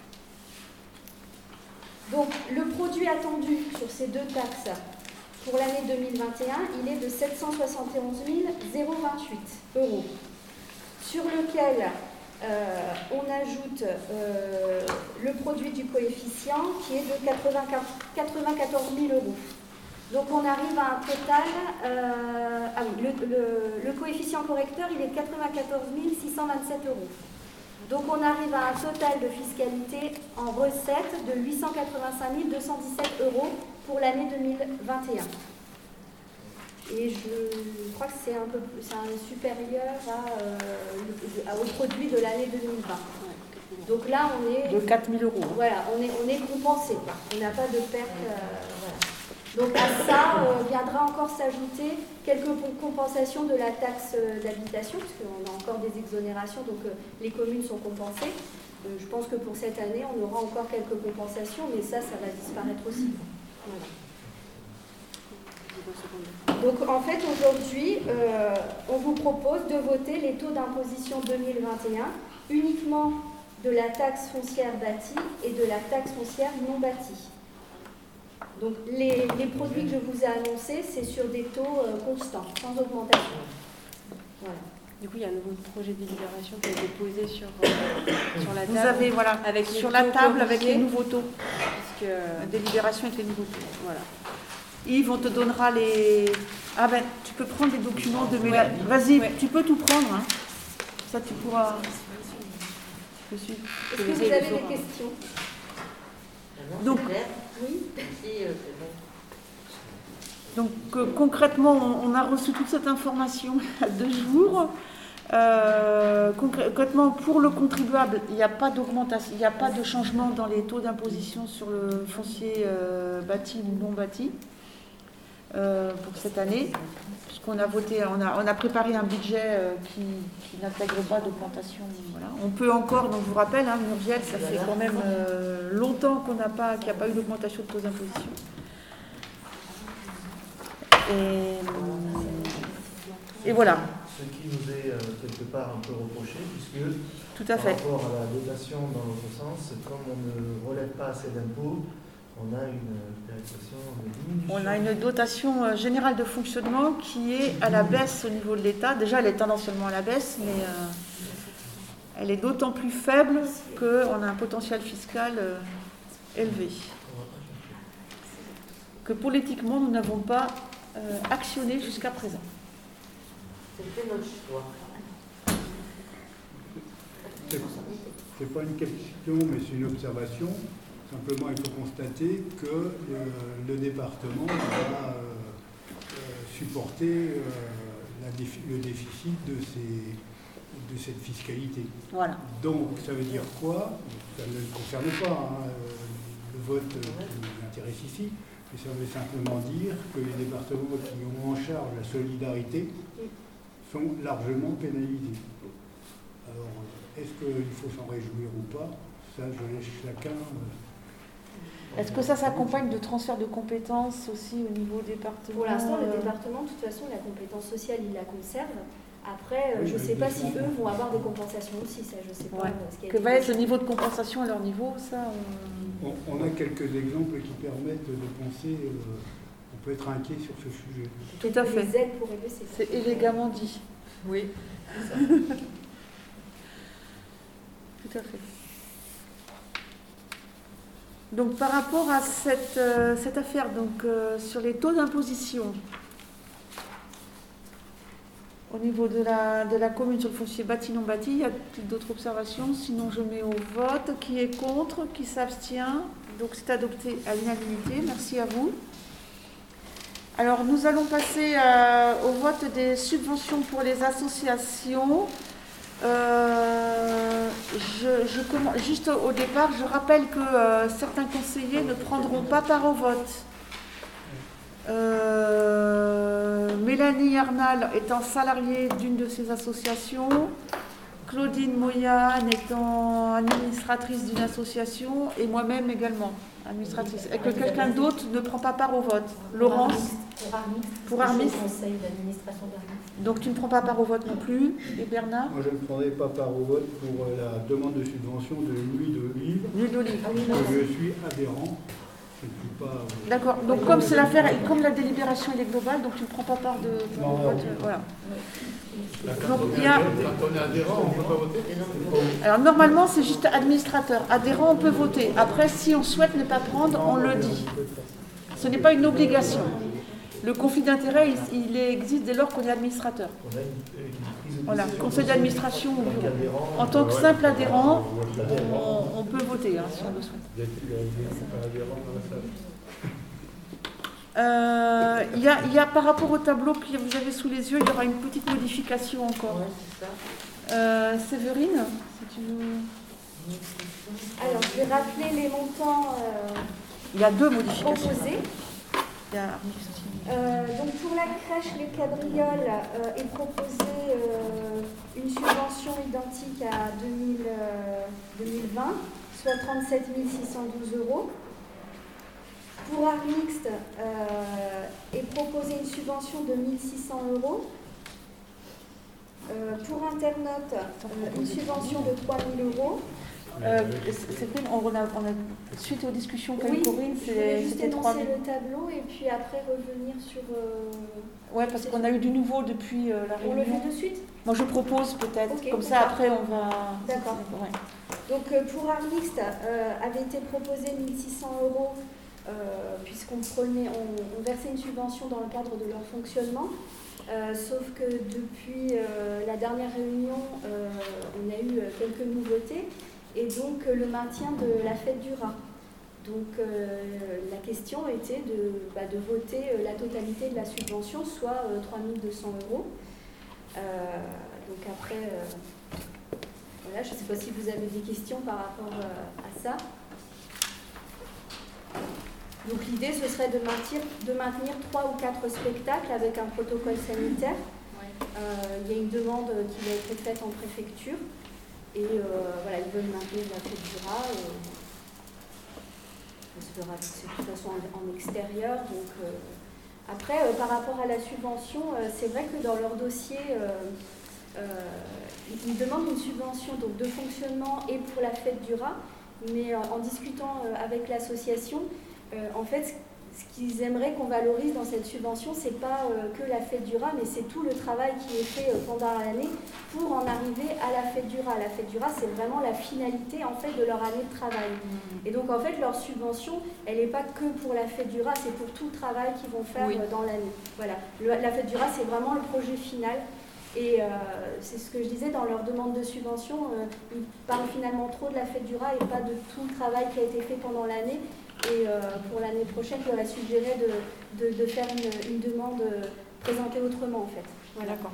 Donc le produit attendu sur ces deux taxes pour l'année 2021, il est de 771 028 €, sur lequel on ajoute le produit du coefficient qui est de 94 000 €. Donc on arrive à un total, le coefficient correcteur il est de 94 627 €. Donc on arrive à un total de fiscalité en recettes de 885 217 € pour l'année 2021. Et je crois que c'est un peu supérieur au produit de l'année 2020. Donc là on est... De 4 000 €. Voilà, on est compensé. On n'a pas de perte. Voilà. Donc à ça viendra encore s'ajouter quelques compensations de la taxe d'habitation, parce qu'on a encore des exonérations, donc les communes sont compensées. Je pense que pour cette année, on aura encore quelques compensations, mais ça va disparaître aussi. Voilà. Donc en fait, aujourd'hui, on vous propose de voter les taux d'imposition 2021 uniquement de la taxe foncière bâtie et de la taxe foncière non bâtie. Donc les produits que je vous ai annoncés, c'est sur des taux constants, sans augmentation. Voilà. Du coup, il y a un nouveau projet de délibération qui a été posé sur la table. Vous avez, voilà, avec sur la table avec les nouveaux taux. Puisque la délibération avec les nouveaux taux. Voilà. Yves, on te donnera les... Ah ben, tu peux prendre les documents de Mélanie. Ouais. Vas-y, tu peux tout prendre. Hein. Ça, tu pourras... Tu peux suivre. Est-ce que vous avez des questions? Donc, oui. Donc concrètement, on a reçu toute cette information il y a 2 jours. Concrètement, pour le contribuable, il n'y a pas d'augmentation, il n'y a pas de changement dans les taux d'imposition sur le foncier bâti ou non bâti. pour cette année, puisqu'on a voté, on a préparé un budget qui n'intègre pas d'augmentation. Voilà. On peut encore, donc je vous rappelle, Murgiel, ça fait quand même longtemps qu'il n'y a pas eu d'augmentation de taux d'imposition. Et voilà. Ce qui nous est quelque part un peu reproché, puisque tout à fait. Par rapport à la dotation dans l'autre sens, comme on ne relève pas assez d'impôts, on a une péréquation de diminution. On a une dotation générale de fonctionnement qui est à la baisse au niveau de l'État. Déjà, elle est tendanciellement à la baisse, mais elle est d'autant plus faible qu'on a un potentiel fiscal élevé. Que politiquement, nous n'avons pas actionné jusqu'à présent. C'était notre choix. C'est pas une question, mais c'est une observation. Simplement, il faut constater que le département va supporter le déficit de cette fiscalité. Voilà. Donc, ça veut dire quoi? Ça ne le concerne pas, le vote qui nous intéresse ici, mais ça veut simplement dire que les départements qui ont en charge la solidarité sont largement pénalisés. Alors, est-ce qu'il faut s'en réjouir ou pas? Ça, je laisse chacun... Est-ce que ça s'accompagne de transfert de compétences aussi au niveau département? Pour l'instant, le département, de toute façon, la compétence sociale, il la conserve. Après, je ne sais pas si eux vont avoir des compensations aussi, ça, je ne sais pas. Que va être le niveau de compensation à leur niveau, ça on a quelques exemples qui permettent de penser, on peut être inquiet sur ce sujet. Tout à fait. Les aides pourraient baisser. C'est élégamment dit. Oui, c'est ça. Tout à fait. Donc par rapport à cette affaire sur les taux d'imposition au niveau de la commune sur le foncier bâti non bâti, il y a d'autres observations? Sinon je mets au vote. Qui est contre? Qui s'abstient? Donc c'est adopté à l'unanimité. Merci à vous. Alors nous allons passer au vote des subventions pour les associations. Juste au départ, je rappelle que certains conseillers ne prendront pas part au vote. Mélanie Arnal étant salariée d'une de ces associations, Claudine Moyane étant administratrice d'une association et moi-même également administratrice. Et que quelqu'un d'autre ne prend pas part au vote. Laurence? Pour Armis. Conseil d'administration d'Armis. Donc tu ne prends pas part au vote non plus. Et Bernard? Moi, je ne prendrai pas part au vote pour la demande de subvention de l'huile d'olive. L'huile d'olive. Je suis adhérent. Je ne suis pas... D'accord. Donc comme c'est l'affaire, comme la délibération elle est globale, donc tu ne prends pas part de vote. Voilà. Donc, il y a... Quand on est adhérent, on ne peut pas voter? Alors normalement c'est juste administrateur. Adhérent on peut voter. Après si on souhaite ne pas prendre, on le dit. Ce n'est pas une obligation. Le conflit d'intérêt, il existe dès lors qu'on est administrateur. Voilà, conseil d'administration ou bureau. En tant que simple adhérent, on peut voter si on le souhaite. Il y a par rapport au tableau que vous avez sous les yeux, il y aura une petite modification encore. Séverine, si tu veux... Alors, je vais rappeler les montants il y a deux modifications. proposés. Il y a... donc pour la crèche Les Cabrioles est proposé une subvention identique à 2020, soit 37 612 €. Pour Art Mixte est proposé une subvention de 1 600 €. Pour Internaute, une subvention de 3 000 €. Suite aux discussions qu'a eu Corinne, c'était 3 000. Le tableau et puis après revenir sur... Ouais, parce qu'on a eu du nouveau depuis la réunion. On le fait de suite? Moi je propose peut-être, okay, comme ça après on va... D'accord. Ouais. Donc pour Art Mixte avait été proposé 1 600 € puisqu'on versait une subvention dans le cadre de leur fonctionnement. Sauf que depuis la dernière réunion, on a eu quelques nouveautés et donc le maintien de la fête du rat. Donc la question était de voter la totalité de la subvention, soit 3 200 €. Donc après, voilà, je ne sais pas si vous avez des questions par rapport à ça. Donc l'idée, ce serait de maintenir 3 ou 4 spectacles avec un protocole sanitaire. Il y a une demande qui a été faite en préfecture. Et voilà, ils veulent maintenir la fête du rat. Ça se fera de toute façon en extérieur. Donc, après, par rapport à la subvention, c'est vrai que dans leur dossier, ils demandent une subvention donc, de fonctionnement et pour la fête du rat. Mais en discutant avec l'association, en fait, ce qu'ils aimeraient qu'on valorise dans cette subvention, c'est pas que la fête du rat, mais c'est tout le travail qui est fait pendant l'année pour en arriver à la fête du rat. La fête du rat, c'est vraiment la finalité en fait de leur année de travail. Et donc en fait, leur subvention, elle n'est pas que pour la fête du rat, c'est pour tout le travail qu'ils vont faire dans l'année. Voilà. La fête du rat, c'est vraiment le projet final. Et c'est ce que je disais dans leur demande de subvention, ils parlent finalement trop de la fête du rat et pas de tout le travail qui a été fait pendant l'année. Et pour l'année prochaine, j'aurais suggéré de faire une demande présentée autrement en fait. Voilà. D'accord.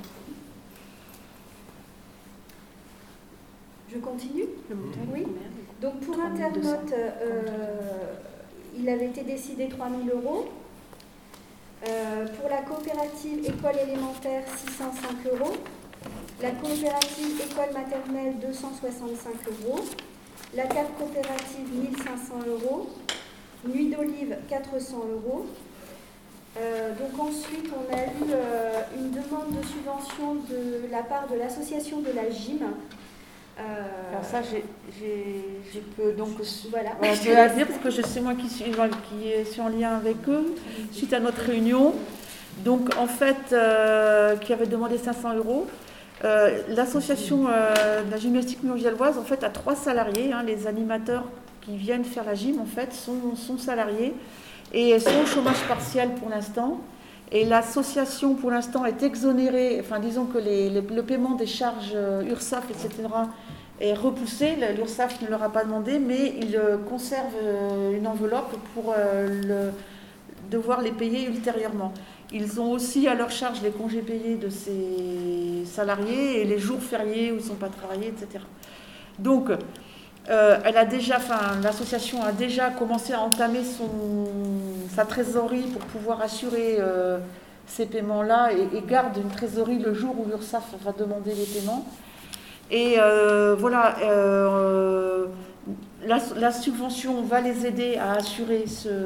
Je continue ? Oui. Donc pour 3 200. Internaute, il avait été décidé 3 000 €. Pour la coopérative école élémentaire, 605 €. La coopérative école maternelle, 265 €. La carte coopérative, 1 500 €. Nuit d'olive, 400 €. Donc ensuite, on a eu une demande de subvention de la part de l'association de la gym. Alors ça, je peux donc... Voilà. Je vais la dire parce que c'est moi qui suis en lien avec eux, suite à notre réunion. Donc en fait, qui avait demandé 500 €. L'association de la gymnastique murvielloise, en fait, a 3 salariés. Les animateurs qui viennent faire la gym, en fait, sont salariés et sont au chômage partiel pour l'instant. Et l'association, pour l'instant, est exonérée, enfin, disons que le paiement des charges URSSAF, etc., est repoussé. L'URSSAF ne leur a pas demandé, mais ils conservent une enveloppe pour devoir les payer ultérieurement. Ils ont aussi à leur charge les congés payés de ces salariés et les jours fériés où ils ne sont pas travaillés, etc. Donc, l'association a déjà commencé à entamer sa trésorerie pour pouvoir assurer ces paiements-là et garde une trésorerie le jour où l'URSSAF va demander les paiements. Et voilà, la subvention va les aider à assurer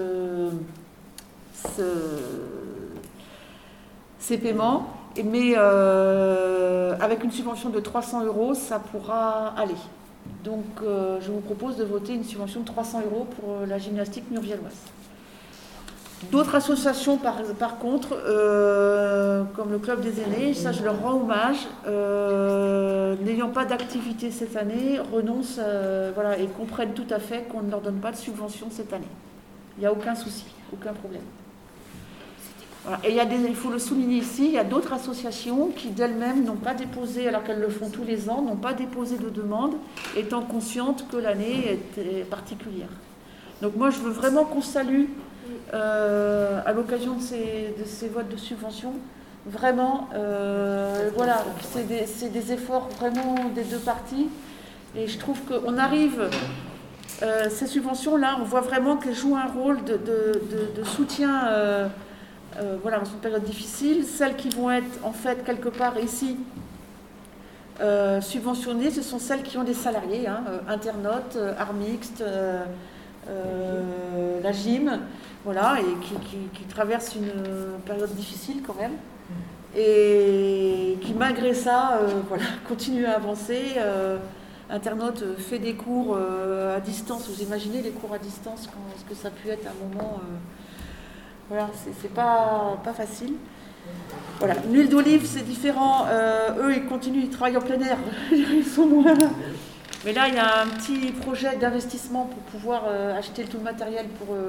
ces paiements, mais avec une subvention de 300 €, ça pourra aller. Donc, je vous propose de voter une subvention de 300 € pour la gymnastique murvielloise. D'autres associations, par contre, comme le Club des aînés, ça je leur rends hommage, n'ayant pas d'activité cette année, renoncent et comprennent tout à fait qu'on ne leur donne pas de subvention cette année. Il n'y a aucun souci, aucun problème. Voilà. Et il faut le souligner ici, il y a d'autres associations qui d'elles-mêmes n'ont pas déposé, alors qu'elles le font tous les ans, n'ont pas déposé de demande, étant conscientes que l'année est particulière. Donc moi je veux vraiment qu'on salue, à l'occasion de ces votes de subvention, vraiment, voilà, c'est des efforts vraiment des deux parties, et je trouve qu'on arrive, ces subventions-là, on voit vraiment qu'elles jouent un rôle de soutien, voilà, dans une période difficile. Celles qui vont être en fait quelque part ici subventionnées, ce sont celles qui ont des salariés, Internaute, Arts Mixtes, la gym, voilà, et qui traversent une période difficile quand même, et qui malgré ça, voilà, continuent à avancer. Internaute fait des cours à distance. Vous imaginez les cours à distance, ce que ça a pu être à un moment. Voilà, c'est pas facile. Voilà, l'huile d'olive, c'est différent. Eux, ils continuent, ils travaillent en plein air. Ils sont moins. Mais là, il y a un petit projet d'investissement pour pouvoir acheter tout le matériel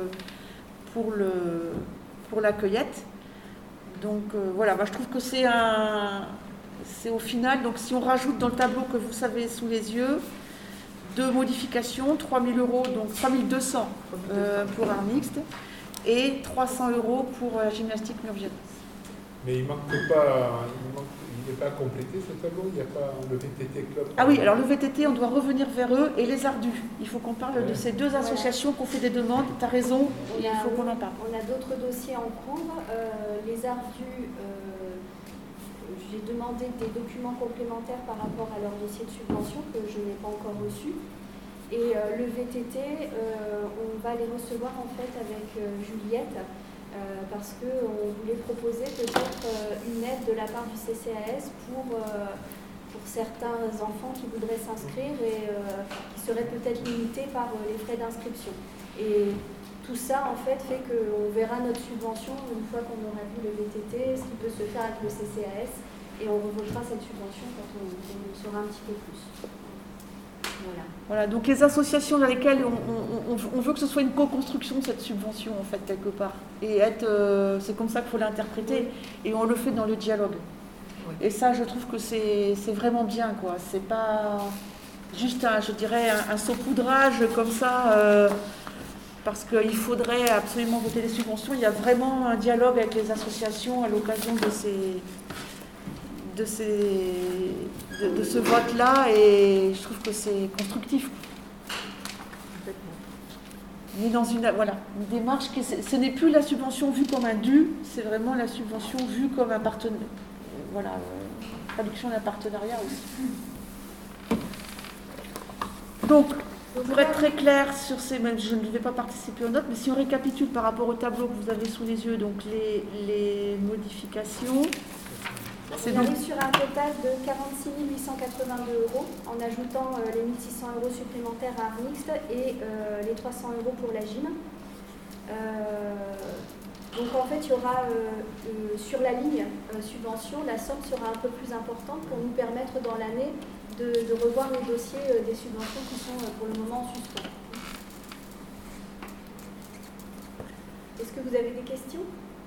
pour la cueillette. Donc voilà, je trouve que c'est au final. Donc si on rajoute dans le tableau que vous savez sous les yeux, 2 modifications, 3 000 €, donc 3 200 pour Arts Mixtes, et 300 € pour la gymnastique murvielloise. Mais il manque pas, n'est pas complété ce tableau, il n'y a pas le VTT Club. Ah oui, alors le VTT, on doit revenir vers eux, et les Ardus. Il faut qu'on parle de ces deux associations qui ont fait des demandes. Tu as raison, il faut qu'on en parle. On a d'autres dossiers en cours. Les Ardus, j'ai demandé des documents complémentaires par rapport à leur dossier de subvention que je n'ai pas encore reçu. Et le VTT, on va les recevoir en fait avec Juliette. Parce qu'on voulait proposer peut-être une aide de la part du CCAS pour certains enfants qui voudraient s'inscrire et qui seraient peut-être limités par les frais d'inscription. Et tout ça, en fait qu'on verra notre subvention une fois qu'on aura vu le VTT, ce qui peut se faire avec le CCAS, et on revotera cette subvention quand on saura un petit peu plus. Voilà, donc les associations dans lesquelles on veut que ce soit une co-construction cette subvention en fait quelque part, et c'est comme ça qu'il faut l'interpréter, et on le fait dans le dialogue. Et ça, je trouve que c'est vraiment bien, quoi. C'est pas juste un saupoudrage comme ça, parce qu'il faudrait absolument voter les subventions. Il y a vraiment un dialogue avec les associations à l'occasion de ce vote-là, et je trouve que c'est constructif. On est dans une démarche qui, ce n'est plus la subvention vue comme un dû, c'est vraiment la subvention vue comme un partenariat. Traduction d'un partenariat aussi. Donc, pour être très clair sur ces, même je ne vais pas participer aux notes, mais si on récapitule par rapport au tableau que vous avez sous les yeux, donc les modifications. On arrive sur un total de 46 882 € en ajoutant les 1 600 € supplémentaires à Armixte et les 300 € pour la gym. Donc en fait, il y aura sur la ligne subvention, la somme sera un peu plus importante pour nous permettre dans l'année de revoir les dossiers des subventions qui sont pour le moment en suspens. Est-ce que vous avez des questions ?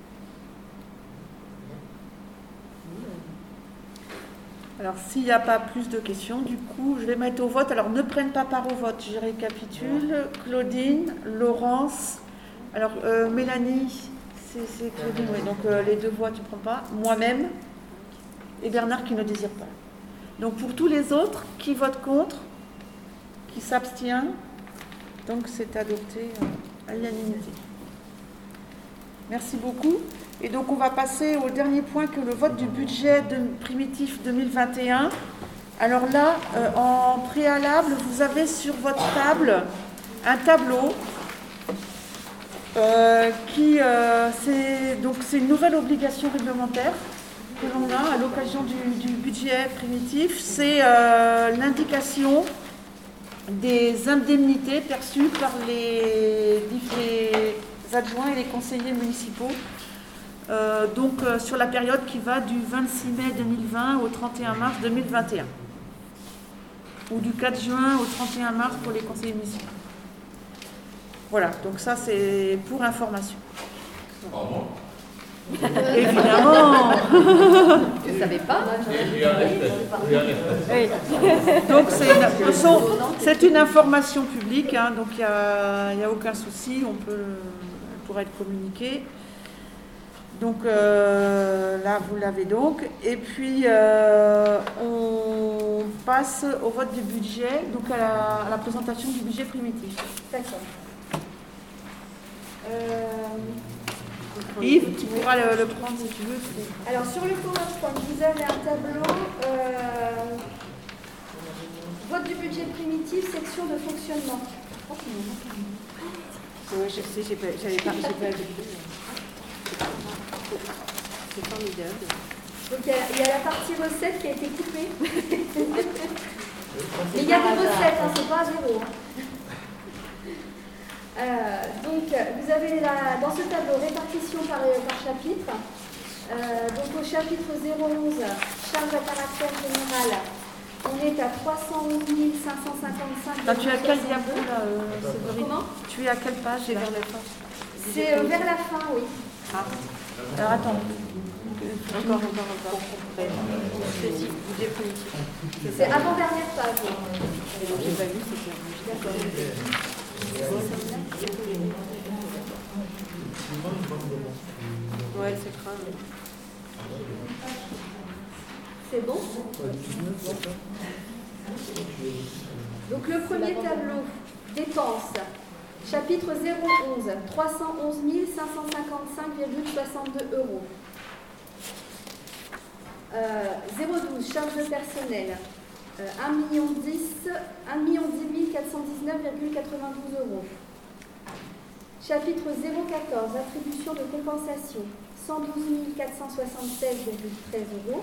Alors, s'il n'y a pas plus de questions, du coup, je vais mettre au vote. Alors, ne prennent pas part au vote, je récapitule. Claudine, Laurence, alors Mélanie, c'est Claudine, oui, donc les deux voix, tu ne prends pas. Moi-même, et Bernard qui ne désire pas. Donc, pour tous les autres, qui votent contre, qui s'abstient, donc c'est adopté à l'unanimité. Merci beaucoup. Et donc, on va passer au dernier point, que le vote du budget primitif 2021. Alors là, en préalable, vous avez sur votre table un tableau c'est une nouvelle obligation réglementaire que l'on a à l'occasion du budget primitif. C'est l'indication des indemnités perçues par les adjoints et les conseillers municipaux. Sur la période qui va du 26 mai 2020 au 31 mars 2021, ou du 4 juin au 31 mars pour les conseillers municipaux. Voilà, donc ça c'est pour information. Pardon ? Évidemment. Vous ne savez pas ? Oui. Donc c'est une information publique, hein, donc il n'y a aucun souci, elle pourra être communiquée. Donc là, vous l'avez donc. Et puis, on passe au vote du budget, donc à la présentation du budget primitif. D'accord. Yves, tu pourras le prendre si tu veux. Alors, sur le PowerPoint, vous avez un tableau. Vote du budget primitif, section de fonctionnement. Oui, je sais, j'avais pas c'est formidable. Donc il y a la partie recette qui a été coupée. Mais il y a des recettes, hein, c'est pas à zéro. Donc vous avez dans ce tableau répartition par chapitre. Donc au chapitre 011, charge à caractère général, on est à 311 555. Là, tu es à quel diapo là, Comment ? Tu es à quelle page? C'est vers la fin. C'est vers la fin, oui. Ah. Alors attends. Encore. C'est avant-dernière page. J'ai pas vu, c'est D'accord. Ouais, c'est crâne. C'est bon? Donc le premier tableau, dépenses, chapitre 011, 311 555,62 euros. 012, charge de personnel, 1 10 419,92 euros. Chapitre 014, attribution de compensation, 112 476,13 euros.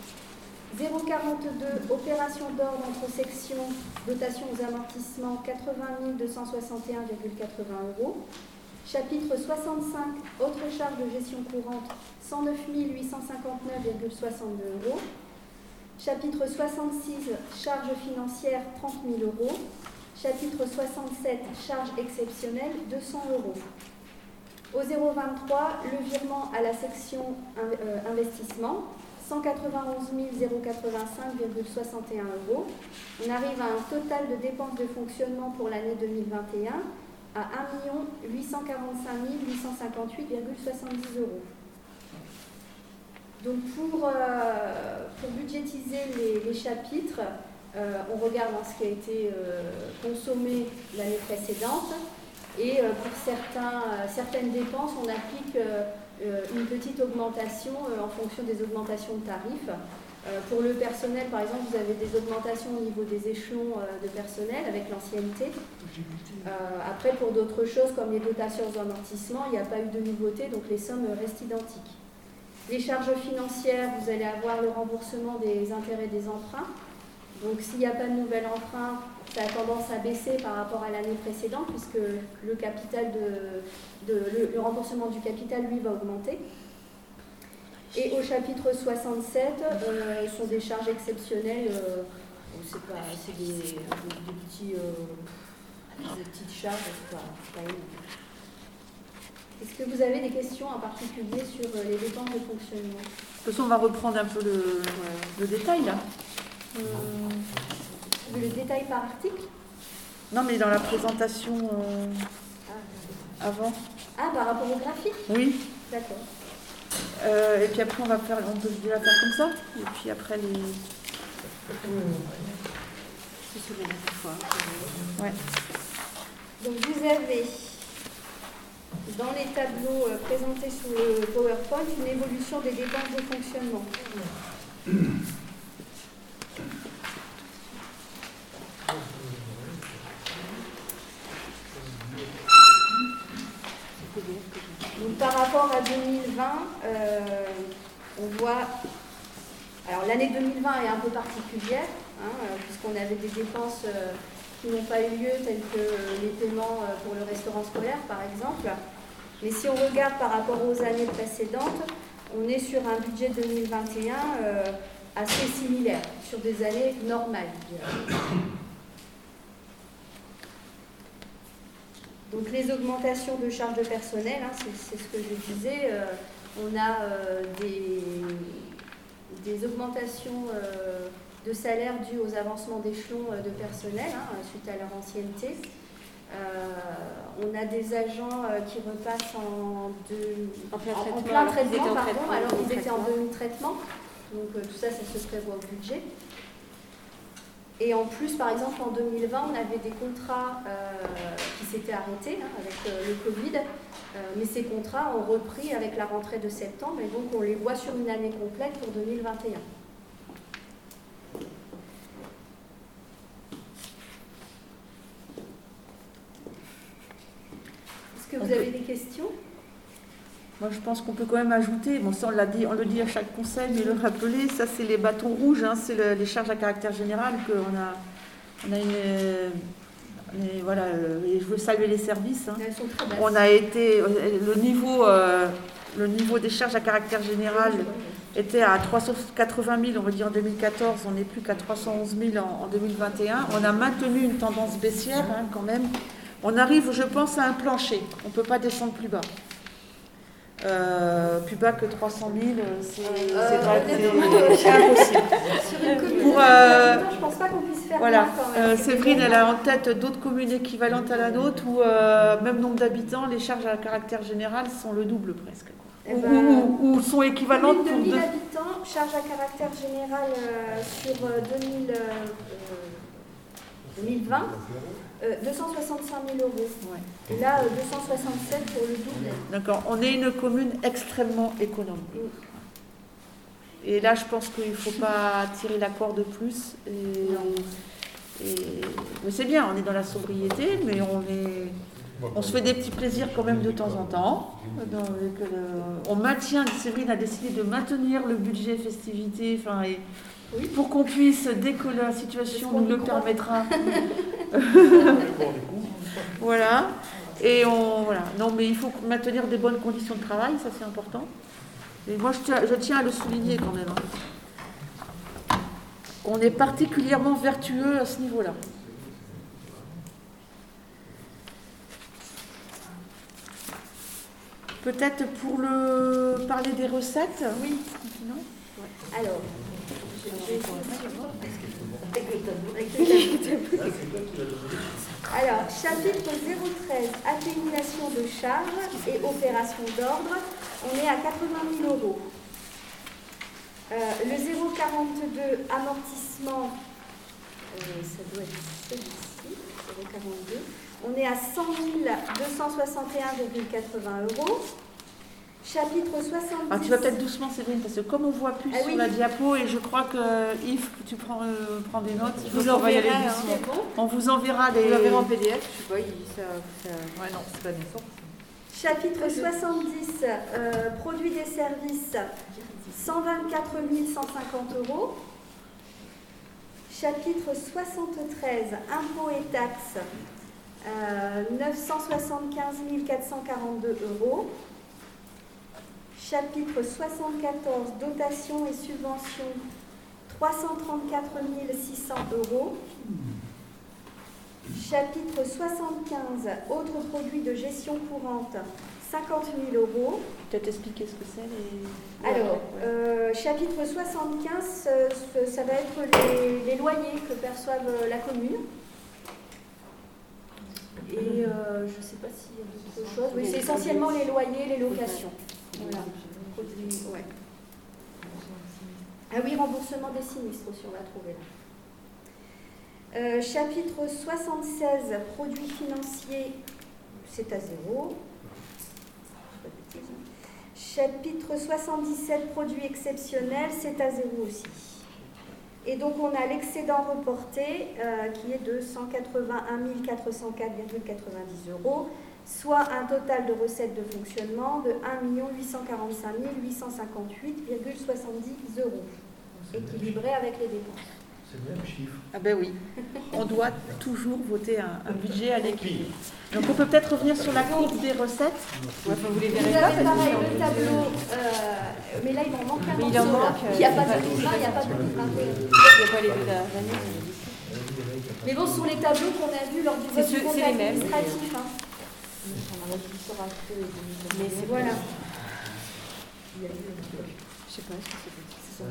042, opération d'ordre entre sections, dotation aux amortissements, 80 261,80 euros. Chapitre 65, autres charges de gestion courante, 109 859,62 euros. Chapitre 66, charges financières, 30 000 euros. Chapitre 67, charges exceptionnelles, 200 euros. Au 023, le virement à la section investissement, 191 085,61 euros. On arrive à un total de dépenses de fonctionnement pour l'année 2021 à 1 845 858,70 euros. Donc pour budgétiser les chapitres, on regarde ce qui a été consommé l'année précédente et pour certaines dépenses, on applique une petite augmentation en fonction des augmentations de tarifs. Pour le personnel, par exemple, vous avez des augmentations au niveau des échelons de personnel avec l'ancienneté. Après, pour d'autres choses comme les dotations aux amortissements, il n'y a pas eu de nouveauté, donc les sommes restent identiques. Les charges financières, vous allez avoir le remboursement des intérêts des emprunts. Donc s'il n'y a pas de nouvel emprunt, ça a tendance à baisser par rapport à l'année précédente puisque le capital le remboursement du capital, lui, va augmenter. Et au chapitre 67, ce sont des charges exceptionnelles. C'est des petites charges. C'est pas énorme. Est-ce que vous avez des questions en particulier sur les dépenses de fonctionnement? De toute façon, on va reprendre un peu le détail là. Le détail par article? Non, mais dans la présentation avant. Ah, par rapport au graphique? Oui. D'accord. Et puis après, on peut déjà faire comme ça. Et puis après, Ouais. Donc vous avez dans les tableaux présentés sous le PowerPoint une évolution des dépenses de fonctionnement. Donc, par rapport à 2020, on voit... Alors l'année 2020 est un peu particulière, puisqu'on avait des dépenses qui n'ont pas eu lieu, telles que les paiements pour le restaurant scolaire, par exemple. Mais si on regarde par rapport aux années précédentes, on est sur un budget 2021 assez similaire, sur des années normales, je dirais. Donc les augmentations de charges de personnel, c'est ce que je disais, on a des augmentations de salaire dues aux avancements d'échelon de personnel suite à leur ancienneté. On a des agents qui repassent en plein traitement, alors qu'ils étaient en demi-traitement. Donc tout ça, ça se prévoit au budget. Et en plus, par exemple, en 2020, on avait des contrats qui s'étaient arrêtés avec le Covid, mais ces contrats ont repris avec la rentrée de septembre, et donc on les voit sur une année complète pour 2021. Est-ce que vous avez des questions ? Moi, je pense qu'on peut quand même ajouter, bon, ça on le dit à chaque conseil, mais le rappeler, ça c'est les bâtons rouges, c'est les charges à caractère général qu'on a voilà, et je veux saluer les services. On a été, le niveau des charges à caractère général était à 380 000, on va dire en 2014, on n'est plus qu'à 311 000 en 2021. On a maintenu une tendance baissière quand même. On arrive, je pense, à un plancher. On ne peut pas descendre plus bas. Plus bas que 300 000, c'est impossible. Sur une commune, je pense pas qu'on puisse faire voilà. Quand même. Séverine, elle a en tête d'autres communes équivalentes à la nôtre où, même nombre d'habitants, les charges à caractère général sont le double presque. ou sont équivalentes Commune de pour 1000 deux. habitants, charge à caractère général sur 2020, 265 000 euros. Ouais. Et là, 267 pour le double. D'accord, on est une commune extrêmement économe. Et là, je pense qu'il ne faut pas tirer la corde plus. Mais c'est bien, on est dans la sobriété, mais on se fait des petits plaisirs quand même de temps en temps. On maintient, Séverine a décidé de maintenir le budget festivité, pour qu'on puisse, dès que la situation nous le permettra. Voilà. Et voilà. Non, mais il faut maintenir des bonnes conditions de travail, ça c'est important. Et moi, je tiens à le souligner quand même. On est particulièrement vertueux à ce niveau-là. Peut-être pour parler des recettes. Oui. Ouais. Alors, alors, chapitre 013, atténuation de charges et opération d'ordre, on est à 80 000 euros. Le 042, amortissement, ça doit être celui-ci, 042, on est à 100 261,80 euros. Chapitre 70. Alors, tu vas peut-être doucement, Séverine, parce que comme on ne voit plus sur la diapo, et je crois que Yves, tu prends des notes, je vous enverrai, on vous enverra des... Vous l'enverrez en PDF, je sais pas, Ouais, non, c'est pas naissant. Chapitre 70, produits des services, 124 150 euros. Chapitre 73, impôts et taxes, 975 442 euros. Chapitre 74, dotations et subventions, 334 600 euros. Chapitre 75, autres produits de gestion courante, 50 000 euros. Peut-être expliquer ce que c'est Alors, chapitre 75, ça va être les loyers que perçoivent la commune. Et je ne sais pas s'il y a d'autres choses. Oui, c'est essentiellement les loyers, les locations. Voilà. Ouais. Ah oui, remboursement des sinistres aussi, on va trouver là. Chapitre 76, produits financiers, c'est à 0. Chapitre 77, produits exceptionnels, c'est à 0 aussi. Et donc on a l'excédent reporté qui est de 181 404,90 euros, soit un total de recettes de fonctionnement de 1 845 858,70 euros, équilibré avec les dépenses. C'est le même chiffre. Ah ben oui, on doit toujours voter un budget à l'équilibre. Donc on peut peut-être revenir sur la courbe des recettes. Ouais, vous les Vous verrez pas avez parce pareil que le tableau, mais là il en manque un Mais il en morceau, là. manque, Il n'y a pas de 2020, il n'y a pas de 2021. il n'y a pas les deux dernières années. Mais bon, sur les tableaux qu'on a vus lors du vote du C'est compte les mêmes. administratif. Hein. Mais c'est Voilà. Je sais pas ce que c'est.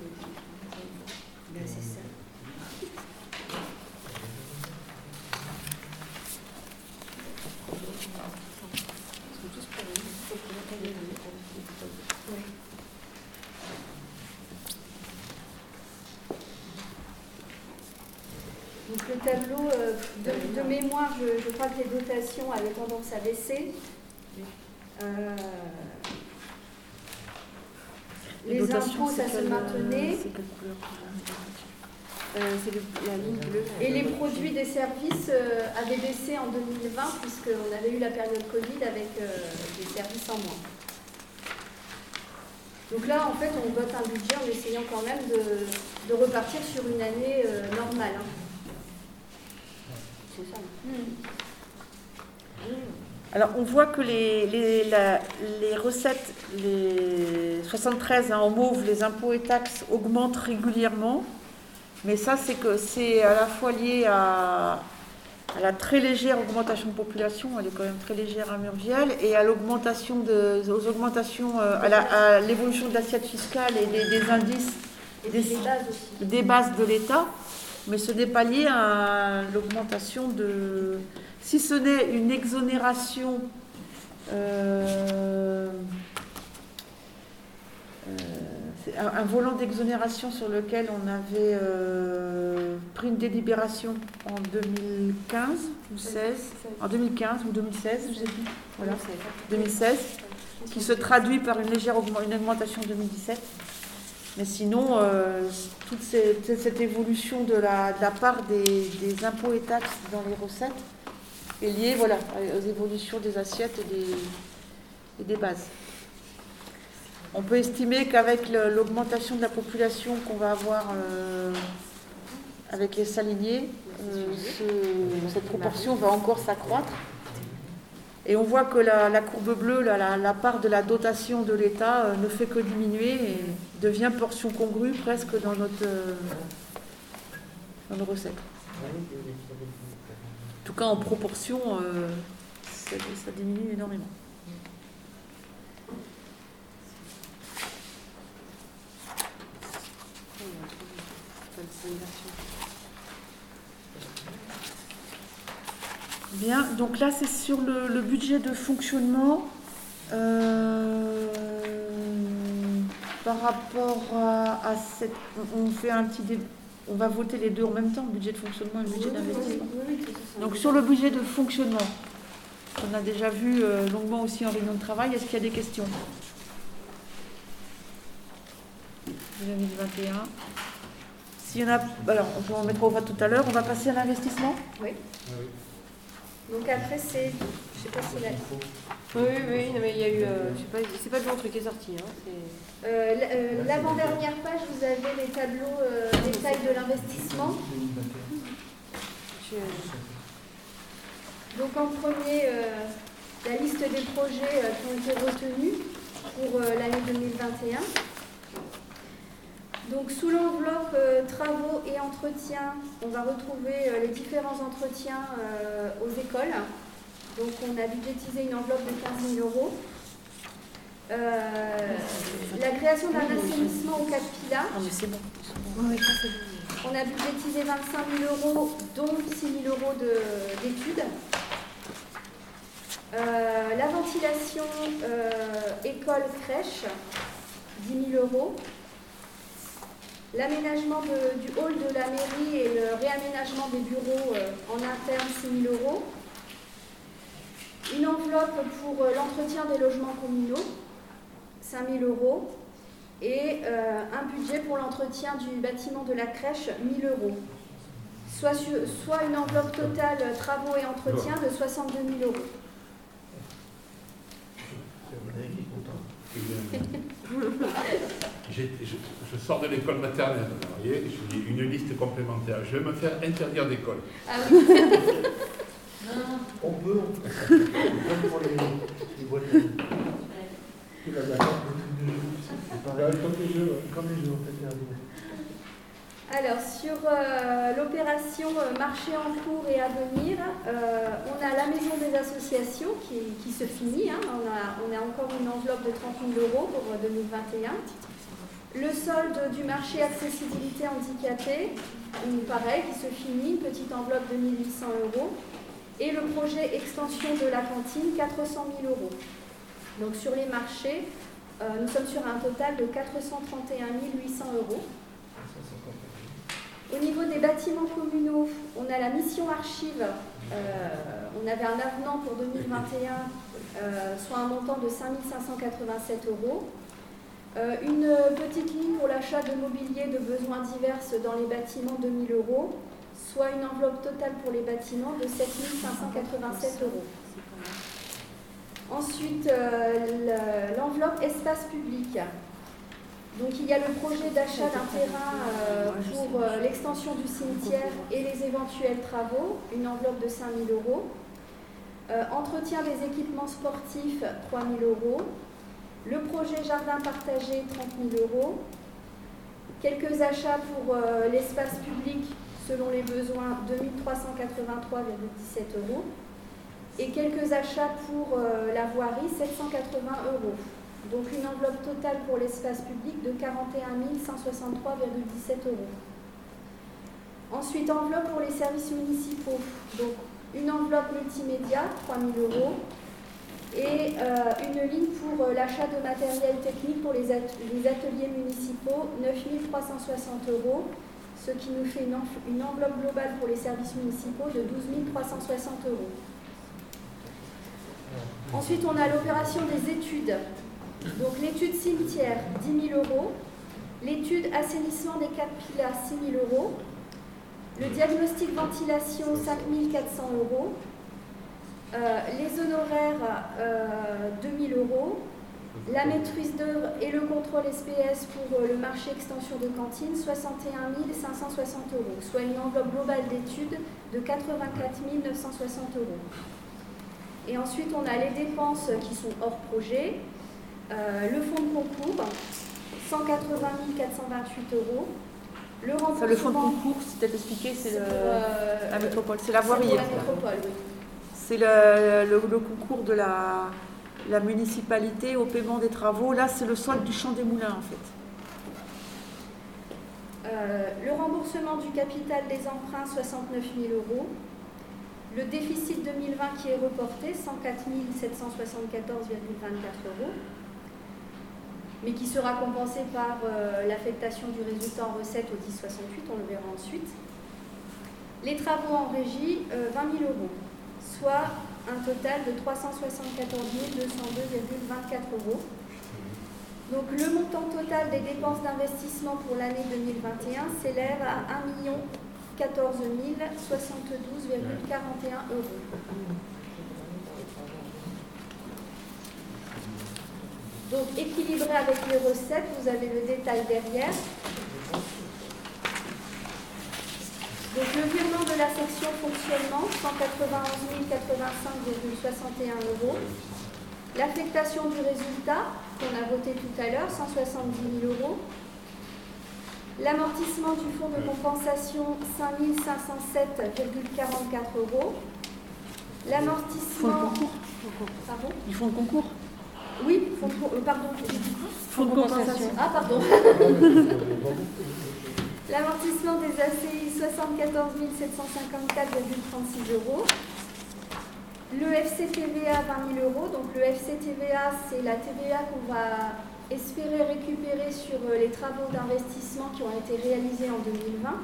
Ben, c'est ça. Donc le tableau, de mémoire, je crois que les dotations avaient tendance à baisser. Les impôts, ça se maintenait. C'est quelle couleur C'est la ligne bleue. Et les produits des services avaient baissé en 2020 puisqu'on avait eu la période Covid avec des services en moins. Donc là, en fait, on vote un budget en essayant quand même de repartir sur une année normale. Hein. C'est ça. Alors, on voit que les recettes, les 73 en mauve, les impôts et taxes augmentent régulièrement. Mais ça, c'est à la fois lié à la très légère augmentation de population, elle est quand même très légère à Murviel, et à l'augmentation à l'évolution de l'assiette fiscale et des indices Et des bases aussi. des bases de l'État. Mais ce n'est pas lié à l'augmentation de... Si ce n'est une exonération C'est un volant d'exonération sur lequel on avait pris une délibération en 2015 ou 16, en 2015 ou 2016, je sais plus. Voilà, 2016, qui se traduit par une légère augmentation en 2017. Mais sinon, toute cette évolution de la part des impôts et taxes dans les recettes est liée, voilà, aux évolutions des assiettes et des bases. On peut estimer qu'avec l'augmentation de la population qu'on va avoir avec les saliniers, cette proportion va encore s'accroître. Et on voit que la courbe bleue, la part de la dotation de l'État ne fait que diminuer et devient portion congrue presque dans nos recettes. En tout cas, en proportion, ça diminue énormément. Bien, donc là c'est sur le budget de fonctionnement par rapport à cette... On fait un petit on va voter les deux en même temps, le budget de fonctionnement et le budget d'investissement. Donc sur le budget de fonctionnement, on a déjà vu longuement aussi en réunion de travail, est-ce qu'il y a des questions? 2021. S'il y en a, alors on va en mettre au vote tout à l'heure, on va passer à l'investissement. Oui. Donc après c'est, je sais pas si là. Oui, non, mais il y a eu, je sais pas, c'est pas le bon truc qui est sorti. Hein, l'avant-dernière page, vous avez les tableaux détails de l'investissement. Donc en premier, la liste des projets qui ont été retenus pour l'année 2021. Donc sous l'enveloppe travaux et entretiens, on va retrouver les différents entretiens aux écoles. Donc on a budgétisé une enveloppe de 15 000 €. La création d'un assainissement au Cap Pilat. On a budgétisé 25 000 €, dont 6 000 € d'études. La ventilation école-crèche, 10 000 €. L'aménagement du hall de la mairie et le réaménagement des bureaux en interne, 6 000 €. Une enveloppe pour l'entretien des logements communaux, 5 000 €. Et un budget pour l'entretien du bâtiment de la crèche, 1 000 €. Soit une enveloppe totale travaux et entretien de 62 000 €. Je sors de l'école maternelle, vous voyez, j'ai une liste complémentaire. Je vais me faire interdire d'école. Ah oui. On peut pour les boîtes. Comme les jeux, en fait. Alors, sur l'opération marché en cours et à venir, on a la maison des associations qui se finit. Hein. On a encore une enveloppe de 30 000 € pour 2021. Le solde du marché accessibilité handicapée, pareil, qui se finit, une petite enveloppe de 1 800 €. Et le projet extension de la cantine, 400 000 €. Donc sur les marchés, nous sommes sur un total de 431 800 €. Au niveau des bâtiments communaux, on a la mission archive. On avait un avenant pour 2021, soit un montant de 5 587 €. Une petite ligne pour l'achat de mobilier de besoins divers dans les bâtiments, 2 000 €, soit une enveloppe totale pour les bâtiments de 7 587 €. Ensuite, l'enveloppe espace public. Donc il y a le projet d'achat d'un terrain pour l'extension du cimetière et les éventuels travaux, une enveloppe de 5 000 €. Entretien des équipements sportifs, 3 000 €. Le projet jardin partagé, 30 000 €. Quelques achats pour l'espace public selon les besoins, 2 383,17 €. Et quelques achats pour la voirie, 780 €. Donc une enveloppe totale pour l'espace public de 41 163,17 €. Ensuite, enveloppe pour les services municipaux. Donc une enveloppe multimédia, 3 000 €. et une ligne pour l'achat de matériel technique pour les ateliers municipaux, 9 360 €, ce qui nous fait une enveloppe globale pour les services municipaux de 12 360 €. Ensuite, on a l'opération des études. Donc l'étude cimetière, 10 000 €. L'étude assainissement des 4 Pilas, 6 000 €. Le diagnostic ventilation, 5 400 €. Les honoraires, 2 000 €. La maîtrise d'œuvre et le contrôle SPS pour le marché extension de cantine, 61 560 €, soit une enveloppe globale d'études de 84 960 €. Et ensuite, on a les dépenses qui sont hors projet. Le fonds de concours, 180 428 €. Le remboursement... Le fonds de concours, c'est peut-être expliqué, c'est la métropole, c'est la voirie. C'est pour la métropole, oui. C'est le concours de la municipalité au paiement des travaux. Là, c'est le solde du Champ des Moulins, en fait. Le remboursement du capital des emprunts, 69 000 €. Le déficit 2020 qui est reporté, 104 774,24 €, mais qui sera compensé par l'affectation du résultat en recette au 10,68, on le verra ensuite. Les travaux en régie, 20 000 €, soit un total de 374 202,24 €. Donc le montant total des dépenses d'investissement pour l'année 2021 s'élève à 1 14 072,41 €. Donc équilibré avec les recettes, vous avez le détail derrière. Donc le virement de la section fonctionnement, 191 085,61 €. L'affectation du résultat, qu'on a voté tout à l'heure, 170 000 €. L'amortissement du fonds de compensation, 5 507,44 €. L'amortissement... Pardon ? Du fonds de concours ? Oui, pardon. Fonds de compensation. Ah, pardon. L'amortissement des ACI, 74 754,36 €. Le FCTVA, 20 000 €. Donc le FCTVA, c'est la TVA qu'on va espérer récupérer sur les travaux d'investissement qui ont été réalisés en 2020.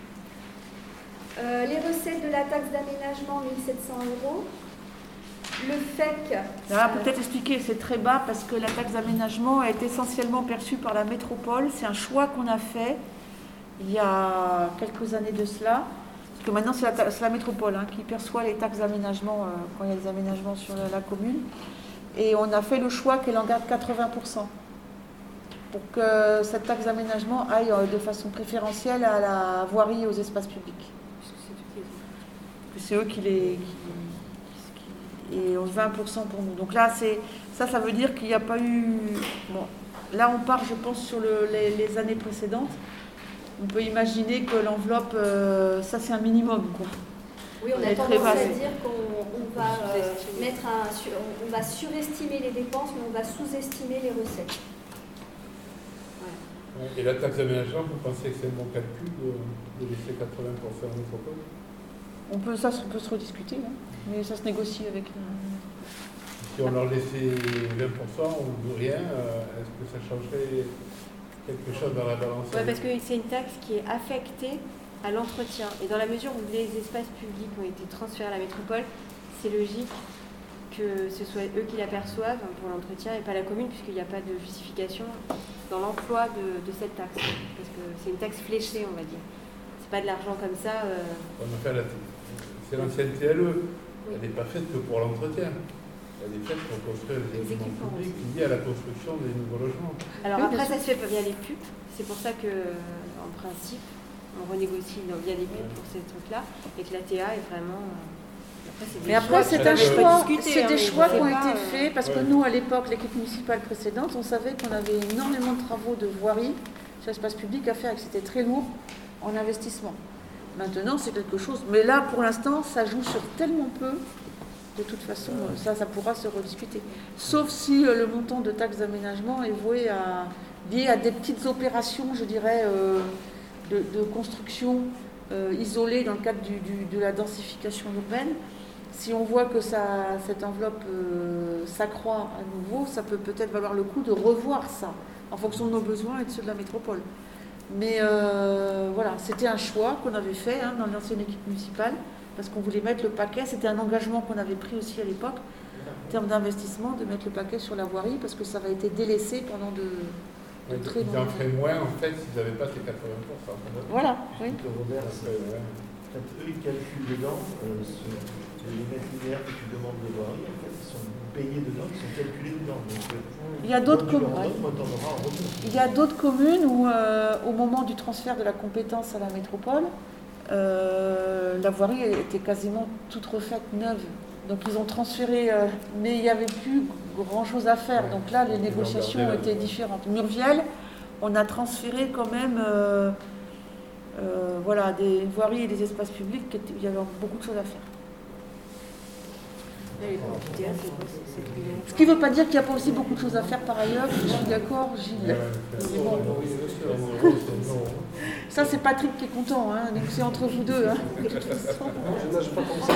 Les recettes de la taxe d'aménagement, 1 700 €. Le FEC... Là, peut-être expliquer, c'est très bas parce que la taxe d'aménagement est essentiellement perçue par la métropole. C'est un choix qu'on a fait il y a quelques années de cela. Parce que maintenant, c'est la métropole qui perçoit les taxes d'aménagement quand il y a des aménagements sur la commune. Et on a fait le choix qu'elle en garde 80%. Pour que cette taxe d'aménagement aille de façon préférentielle à la voirie et aux espaces publics. C'est eux qui les... et 20% pour nous. Donc là, ça veut dire qu'il n'y a pas eu... Bon, là, on part, je pense, sur les années précédentes. On peut imaginer que l'enveloppe, ça, c'est un minimum, quoi. Oui, on a tendance à dire qu'on va on va surestimer les dépenses, mais on va sous-estimer les recettes. Ouais. Et la taxe d'aménagement, vous pensez que c'est un bon calcul de laisser 80% en métropole ? Ça peut se rediscuter, mais ça se négocie avec... Si on leur laissait 20% ou rien, est-ce que ça changerait quelque chose dans la balance ? Oui, parce que c'est une taxe qui est affectée à l'entretien. Et dans la mesure où les espaces publics ont été transférés à la métropole, c'est logique que ce soit eux qui l'aperçoivent pour l'entretien et pas la commune, puisqu'il n'y a pas de justification dans l'emploi de cette taxe. Parce que c'est une taxe fléchée, on va dire. C'est pas de l'argent comme ça. C'est l'ancienne TLE. Elle n'est pas faite que pour l'entretien. Elle est faite pour construire les équipements publics liés à la construction des nouveaux logements. Alors après, ça se fait via les PUP. C'est pour ça qu'en principe, on renégocie via les PUP pour ces trucs-là. Et que la TA est vraiment... Mais après, c'est un choix. C'est des choix qui ont été faits parce que nous, à l'époque, l'équipe municipale précédente, on savait qu'on avait énormément de travaux de voirie sur l'espace public à faire et que c'était très lourd en investissement. Maintenant, c'est quelque chose. Mais là, pour l'instant, ça joue sur tellement peu. De toute façon, ça pourra se rediscuter. Sauf si le montant de taxe d'aménagement est lié à des petites opérations, je dirais, de construction isolée dans le cadre de la densification urbaine. Si on voit que cette enveloppe s'accroît à nouveau, ça peut peut-être valoir le coup de revoir ça, en fonction de nos besoins et de ceux de la métropole. Mais voilà, c'était un choix qu'on avait fait dans l'ancienne équipe municipale, parce qu'on voulait mettre le paquet, c'était un engagement qu'on avait pris aussi à l'époque, en termes d'investissement, de mettre le paquet sur la voirie, parce que ça avait été délaissé pendant de très longtemps. Ils en feraient moins, en fait, s'ils n'avaient pas ces 80%. Voilà, oui. Robert, quand eux, ils calculent dedans, les mètres linéaires que tu demandes de voirie, en fait, ils sont payés dedans, ils sont calculés dedans. Donc, il y a d'autres communes. Il y a d'autres communes où, au moment du transfert de la compétence à la métropole, la voirie était quasiment toute refaite, neuve. Donc ils ont transféré, mais il n'y avait plus grand-chose à faire. Donc là, les négociations étaient différentes. Murviel, on a transféré quand même des voiries et des espaces publics, il y avait beaucoup de choses à faire. Ce qui ne veut pas dire qu'il n'y a pas aussi beaucoup de choses à faire par ailleurs, je suis d'accord, Gilles. Ça, c'est Patrick qui est content, donc c'est entre vous deux. De toute façon. Je nage pas comme ça.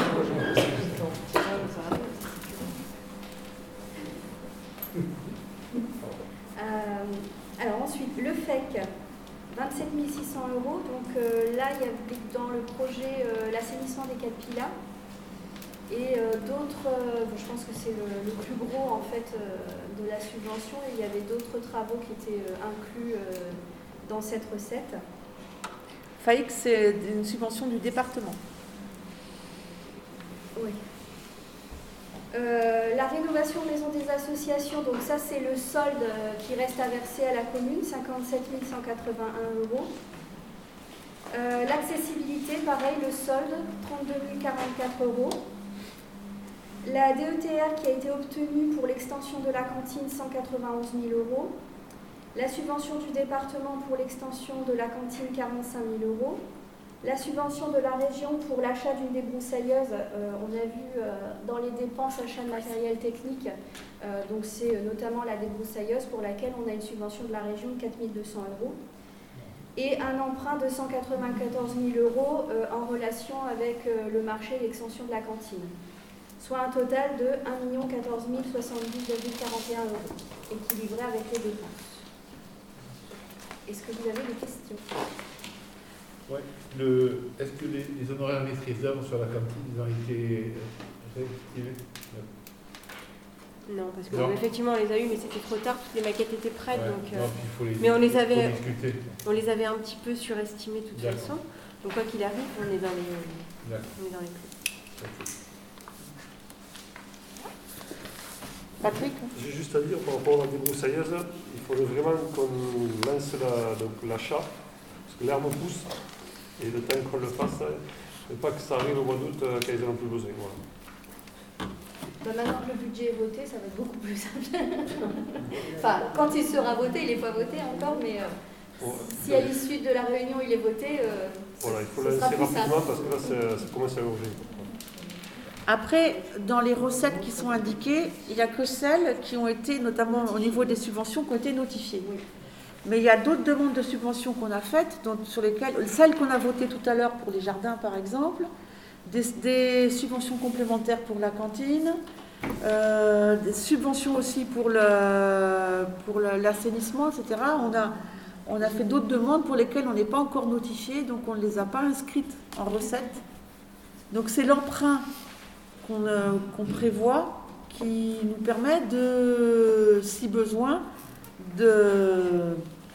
Alors ensuite, le FEC, 27 600 €. Donc là, il y avait dans le projet l'assainissement des 4 Pilas. Et d'autres, je pense que c'est le plus gros en fait de la subvention. Il y avait d'autres travaux qui étaient inclus dans cette recette. FAIC, c'est une subvention du département. Oui. La rénovation maison des associations, donc ça c'est le solde qui reste à verser à la commune, 57 181 €. L'accessibilité, pareil, le solde, 32 044 €. La DETR qui a été obtenue pour l'extension de la cantine, 191 000 €. La subvention du département pour l'extension de la cantine, 45 000 €. La subvention de la région pour l'achat d'une débroussailleuse, on a vu dans les dépenses achat de matériel technique, donc c'est notamment la débroussailleuse pour laquelle on a une subvention de la région de 4 200 €. Et un emprunt de 194 000 € en relation avec le marché et l'extension de la cantine. Soit un total de 1 14 070,41 €, équilibré avec les dépenses. Est-ce que vous avez des questions? Ouais. Est-ce que les honoraires maîtrise d'œuvre sur la cantine, ils ont été réactivés? Non, parce que effectivement on les a eu, mais c'était trop tard, toutes les maquettes étaient prêtes. Ouais, donc, mais on les avait un petit peu surestimées de toute façon. Donc quoi qu'il arrive, on est dans les clous. Patrick? J'ai juste à dire par rapport à la débroussailleuse, il faudrait vraiment qu'on lance l'achat, parce que l'herbe pousse, et le temps qu'on le fasse, et pas que ça arrive au mois d'août quand ils n'en ont plus besoin. Voilà. Maintenant que le budget est voté, ça va être beaucoup plus simple. Enfin, quand il sera voté, il n'est pas voté encore, mais si à l'issue de la réunion il est voté, voilà, il faut lancer rapidement parce que là, ça commence à urger. Après, dans les recettes qui sont indiquées, il n'y a que celles qui ont été, notamment au niveau des subventions, qui ont été notifiées. Oui. Mais il y a d'autres demandes de subventions qu'on a faites, sur lesquelles, celles qu'on a votées tout à l'heure pour les jardins par exemple, des subventions complémentaires pour la cantine, des subventions aussi pour l'assainissement, etc. On a fait d'autres demandes pour lesquelles on n'est pas encore notifié, donc on ne les a pas inscrites en recette. Donc c'est l'emprunt qu'on prévoit qui nous permet de, si besoin, de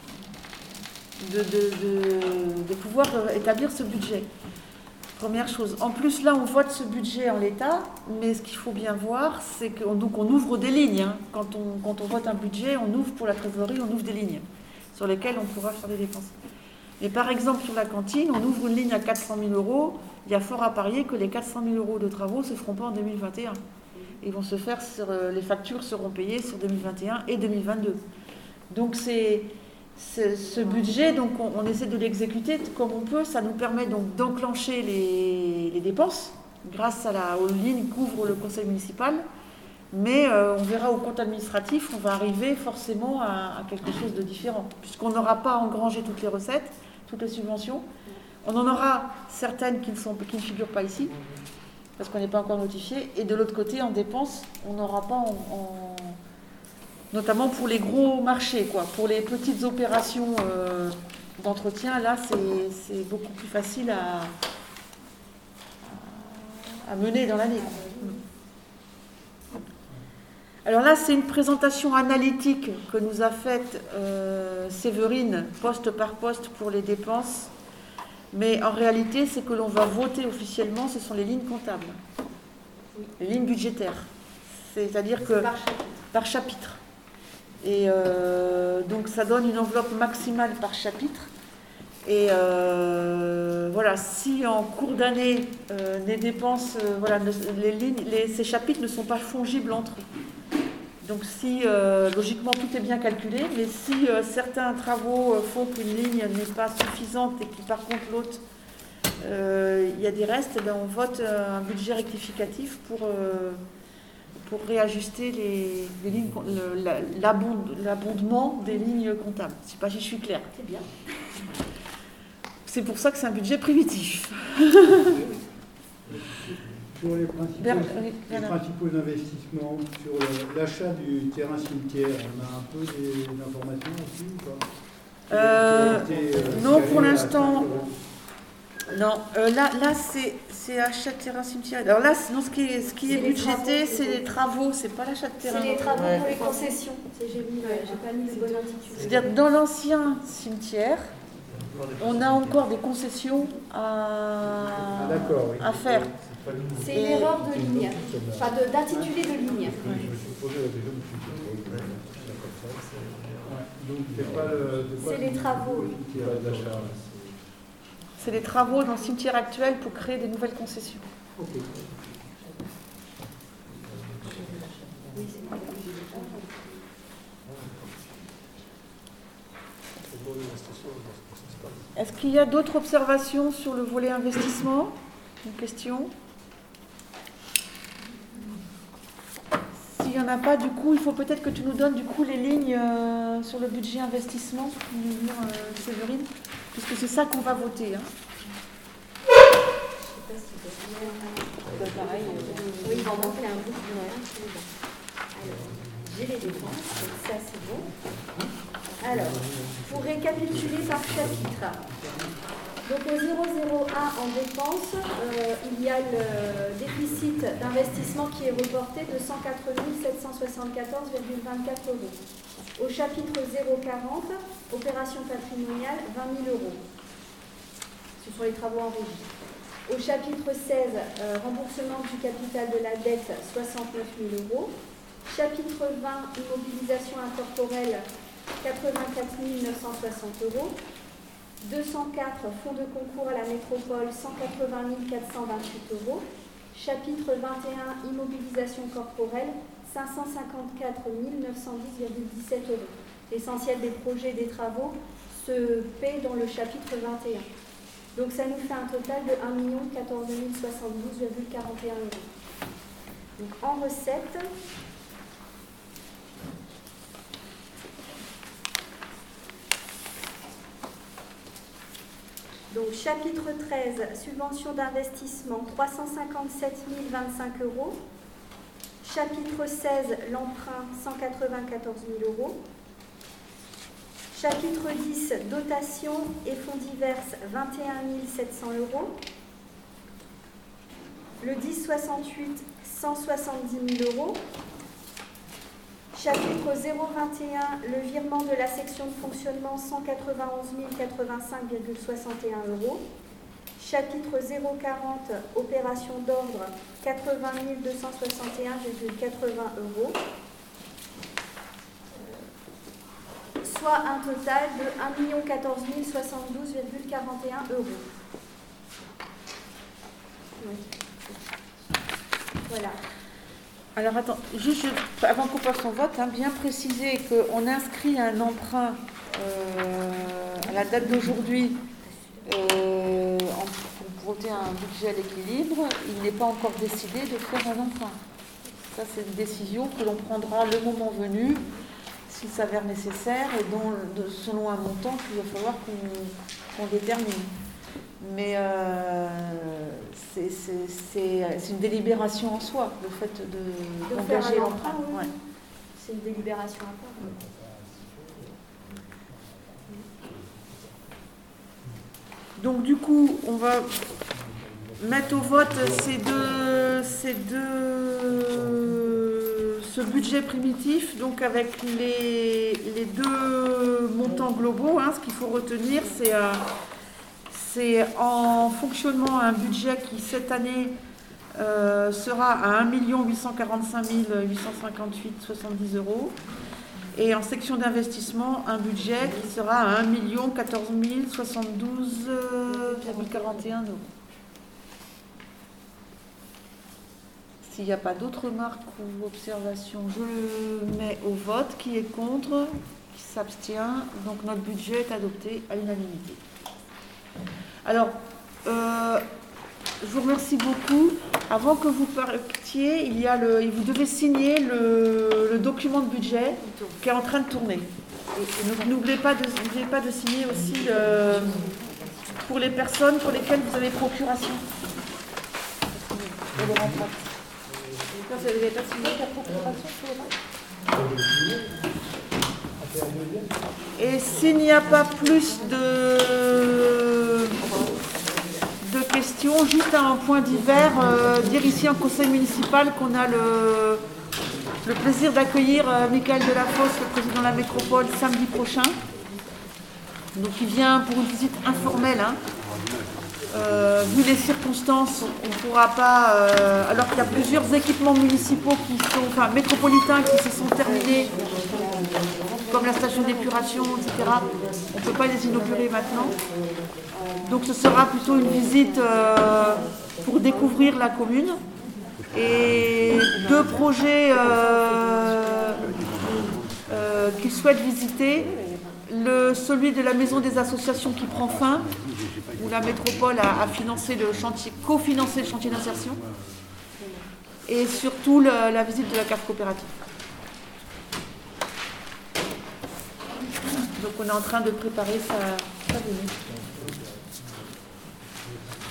pouvoir établir ce budget. Première chose. En plus, là, on vote ce budget en l'état, mais ce qu'il faut bien voir, c'est qu'on ouvre des lignes. Quand on vote un budget, on ouvre pour la trésorerie, on ouvre des lignes sur lesquelles on pourra faire des dépenses. Mais par exemple, sur la cantine, on ouvre une ligne à 400 000 €. Il y a fort à parier que les 400 000 € de travaux ne se feront pas en 2021. Ils vont se faire les factures seront payées sur 2021 et 2022. Donc ce budget, donc on essaie de l'exécuter comme on peut. Ça nous permet donc d'enclencher les dépenses grâce aux lignes qu'ouvre le conseil municipal. Mais on verra au compte administratif, on va arriver forcément à quelque chose de différent, puisqu'on n'aura pas engrangé toutes les recettes, toutes les subventions. On en aura certaines qui ne figurent pas ici, parce qu'on n'est pas encore notifié. Et de l'autre côté, en dépenses, on n'aura pas notamment pour les gros marchés, quoi. Pour les petites opérations d'entretien, là, c'est beaucoup plus facile à mener dans l'année. Alors là, c'est une présentation analytique que nous a faite Séverine, poste par poste pour les dépenses. Mais en réalité, ce que l'on va voter officiellement, ce sont les lignes comptables, les lignes budgétaires. C'est-à-dire que par chapitre. Et donc ça donne une enveloppe maximale par chapitre. Et voilà, si en cours d'année, les dépenses, ces chapitres ne sont pas fongibles entre eux. Donc si, logiquement, tout est bien calculé, mais si certains travaux font qu'une ligne n'est pas suffisante et que par contre l'autre, il y a des restes, ben, on vote un budget rectificatif pour réajuster les lignes, l'abondement des lignes comptables. Je ne sais pas si je suis claire. C'est bien. C'est pour ça que c'est un budget primitif. Sur les principaux investissements, sur l'achat du terrain cimetière, on a un peu d'informations aussi ou pas non, pour l'instant. Non, là c'est achat de terrain cimetière. Alors là, sinon, ce qui est budgété, c'est les travaux, c'est pas l'achat de terrain. C'est les travaux pour les concessions. J'ai pas mis le bon intitulé. C'est-à-dire dans l'ancien cimetière, on a encore des concessions à faire. C'est une erreur de ligne, enfin d'intitulé de ligne. C'est les travaux. C'est les travaux dans le cimetière actuel pour créer des nouvelles concessions. Est-ce qu'il y a d'autres observations sur le volet investissement? Une question? S'il n'y en a pas, du coup, il faut peut-être que tu nous donnes du coup les lignes sur le budget investissement, Séverine, puisque c'est ça qu'on va voter. Hein. Je ne sais pas si pareil. Oui, il va en manquer un bout. Alors, j'ai les dépenses, donc ça c'est bon. Alors, pour récapituler par chapitre, donc au 001 en dépenses, il y a le déficit d'investissement qui est reporté de 104 774,24 €. Au chapitre 040, opération patrimoniale, 20 000 €. Ce sont les travaux en régie. Au chapitre 16, remboursement du capital de la dette, 69 000 €. Chapitre 20, immobilisation incorporelle, 84 960 €. 204, fonds de concours à la métropole, 180 428 €. Chapitre 21, immobilisation corporelle, 554 910,17 €. L'essentiel des projets et des travaux se paie dans le chapitre 21. Donc ça nous fait un total de 1 14 072,41 €. Donc en recette, donc chapitre 13, subvention d'investissement, 357 025 €. Chapitre 16, l'emprunt, 194 000 €. Chapitre 10, dotation et fonds divers, 21 700 €. Le 1068, 170 000 €. Chapitre 021, le virement de la section de fonctionnement, 191 085,61 €. Chapitre 040, opération d'ordre, 80 261,80 €. Soit un total de 1 14 072,41 €. Oui. Voilà. Alors attends, juste avant qu'on passe au vote, bien préciser qu'on inscrit un emprunt à la date d'aujourd'hui pour voter un budget à l'équilibre. Il n'est pas encore décidé de faire un emprunt. Ça, c'est une décision que l'on prendra le moment venu, s'il s'avère nécessaire, et selon un montant qu'il va falloir qu'on détermine. Mais c'est une délibération en soi, le fait d'engager l'emprunt. Oui. Ouais. C'est une délibération à part. Donc du coup, on va mettre au vote ce budget primitif, donc avec les deux montants globaux. Ce qu'il faut retenir, c'est en fonctionnement un budget qui cette année sera à 1 845 858,70 €. Et en section d'investissement, un budget qui sera à 1 014 072,41 €. S'il n'y a pas d'autres remarques ou observations, je le mets au vote. Qui est contre? Qui s'abstient? Donc notre budget est adopté à l'unanimité. Alors, je vous remercie beaucoup. Avant que vous partiez, vous devez signer le document de budget qui est en train de tourner. Donc n'oubliez pas de signer aussi pour les personnes pour lesquelles vous avez procuration. Pour les remparts. Vous n'avez pas signé la procuration pour les remparts? Et s'il n'y a pas plus de questions, juste un point divers, dire ici en conseil municipal qu'on a le plaisir d'accueillir Michael Delafosse, le président de la métropole, samedi prochain. Donc il vient pour une visite informelle. Vu les circonstances, on ne pourra pas, alors qu'il y a plusieurs équipements municipaux métropolitains qui se sont terminés, comme la station d'épuration, etc. On ne peut pas les inaugurer maintenant. Donc ce sera plutôt une visite pour découvrir la commune. Et deux projets qu'il souhaite visiter. Celui de la maison des associations qui prend fin, où la métropole a financé cofinancé le chantier d'insertion. Et surtout la visite de la cave coopérative. Donc on est en train de préparer sa venue.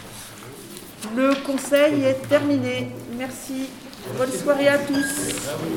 Le conseil est terminé. Merci. Bonne soirée à tous.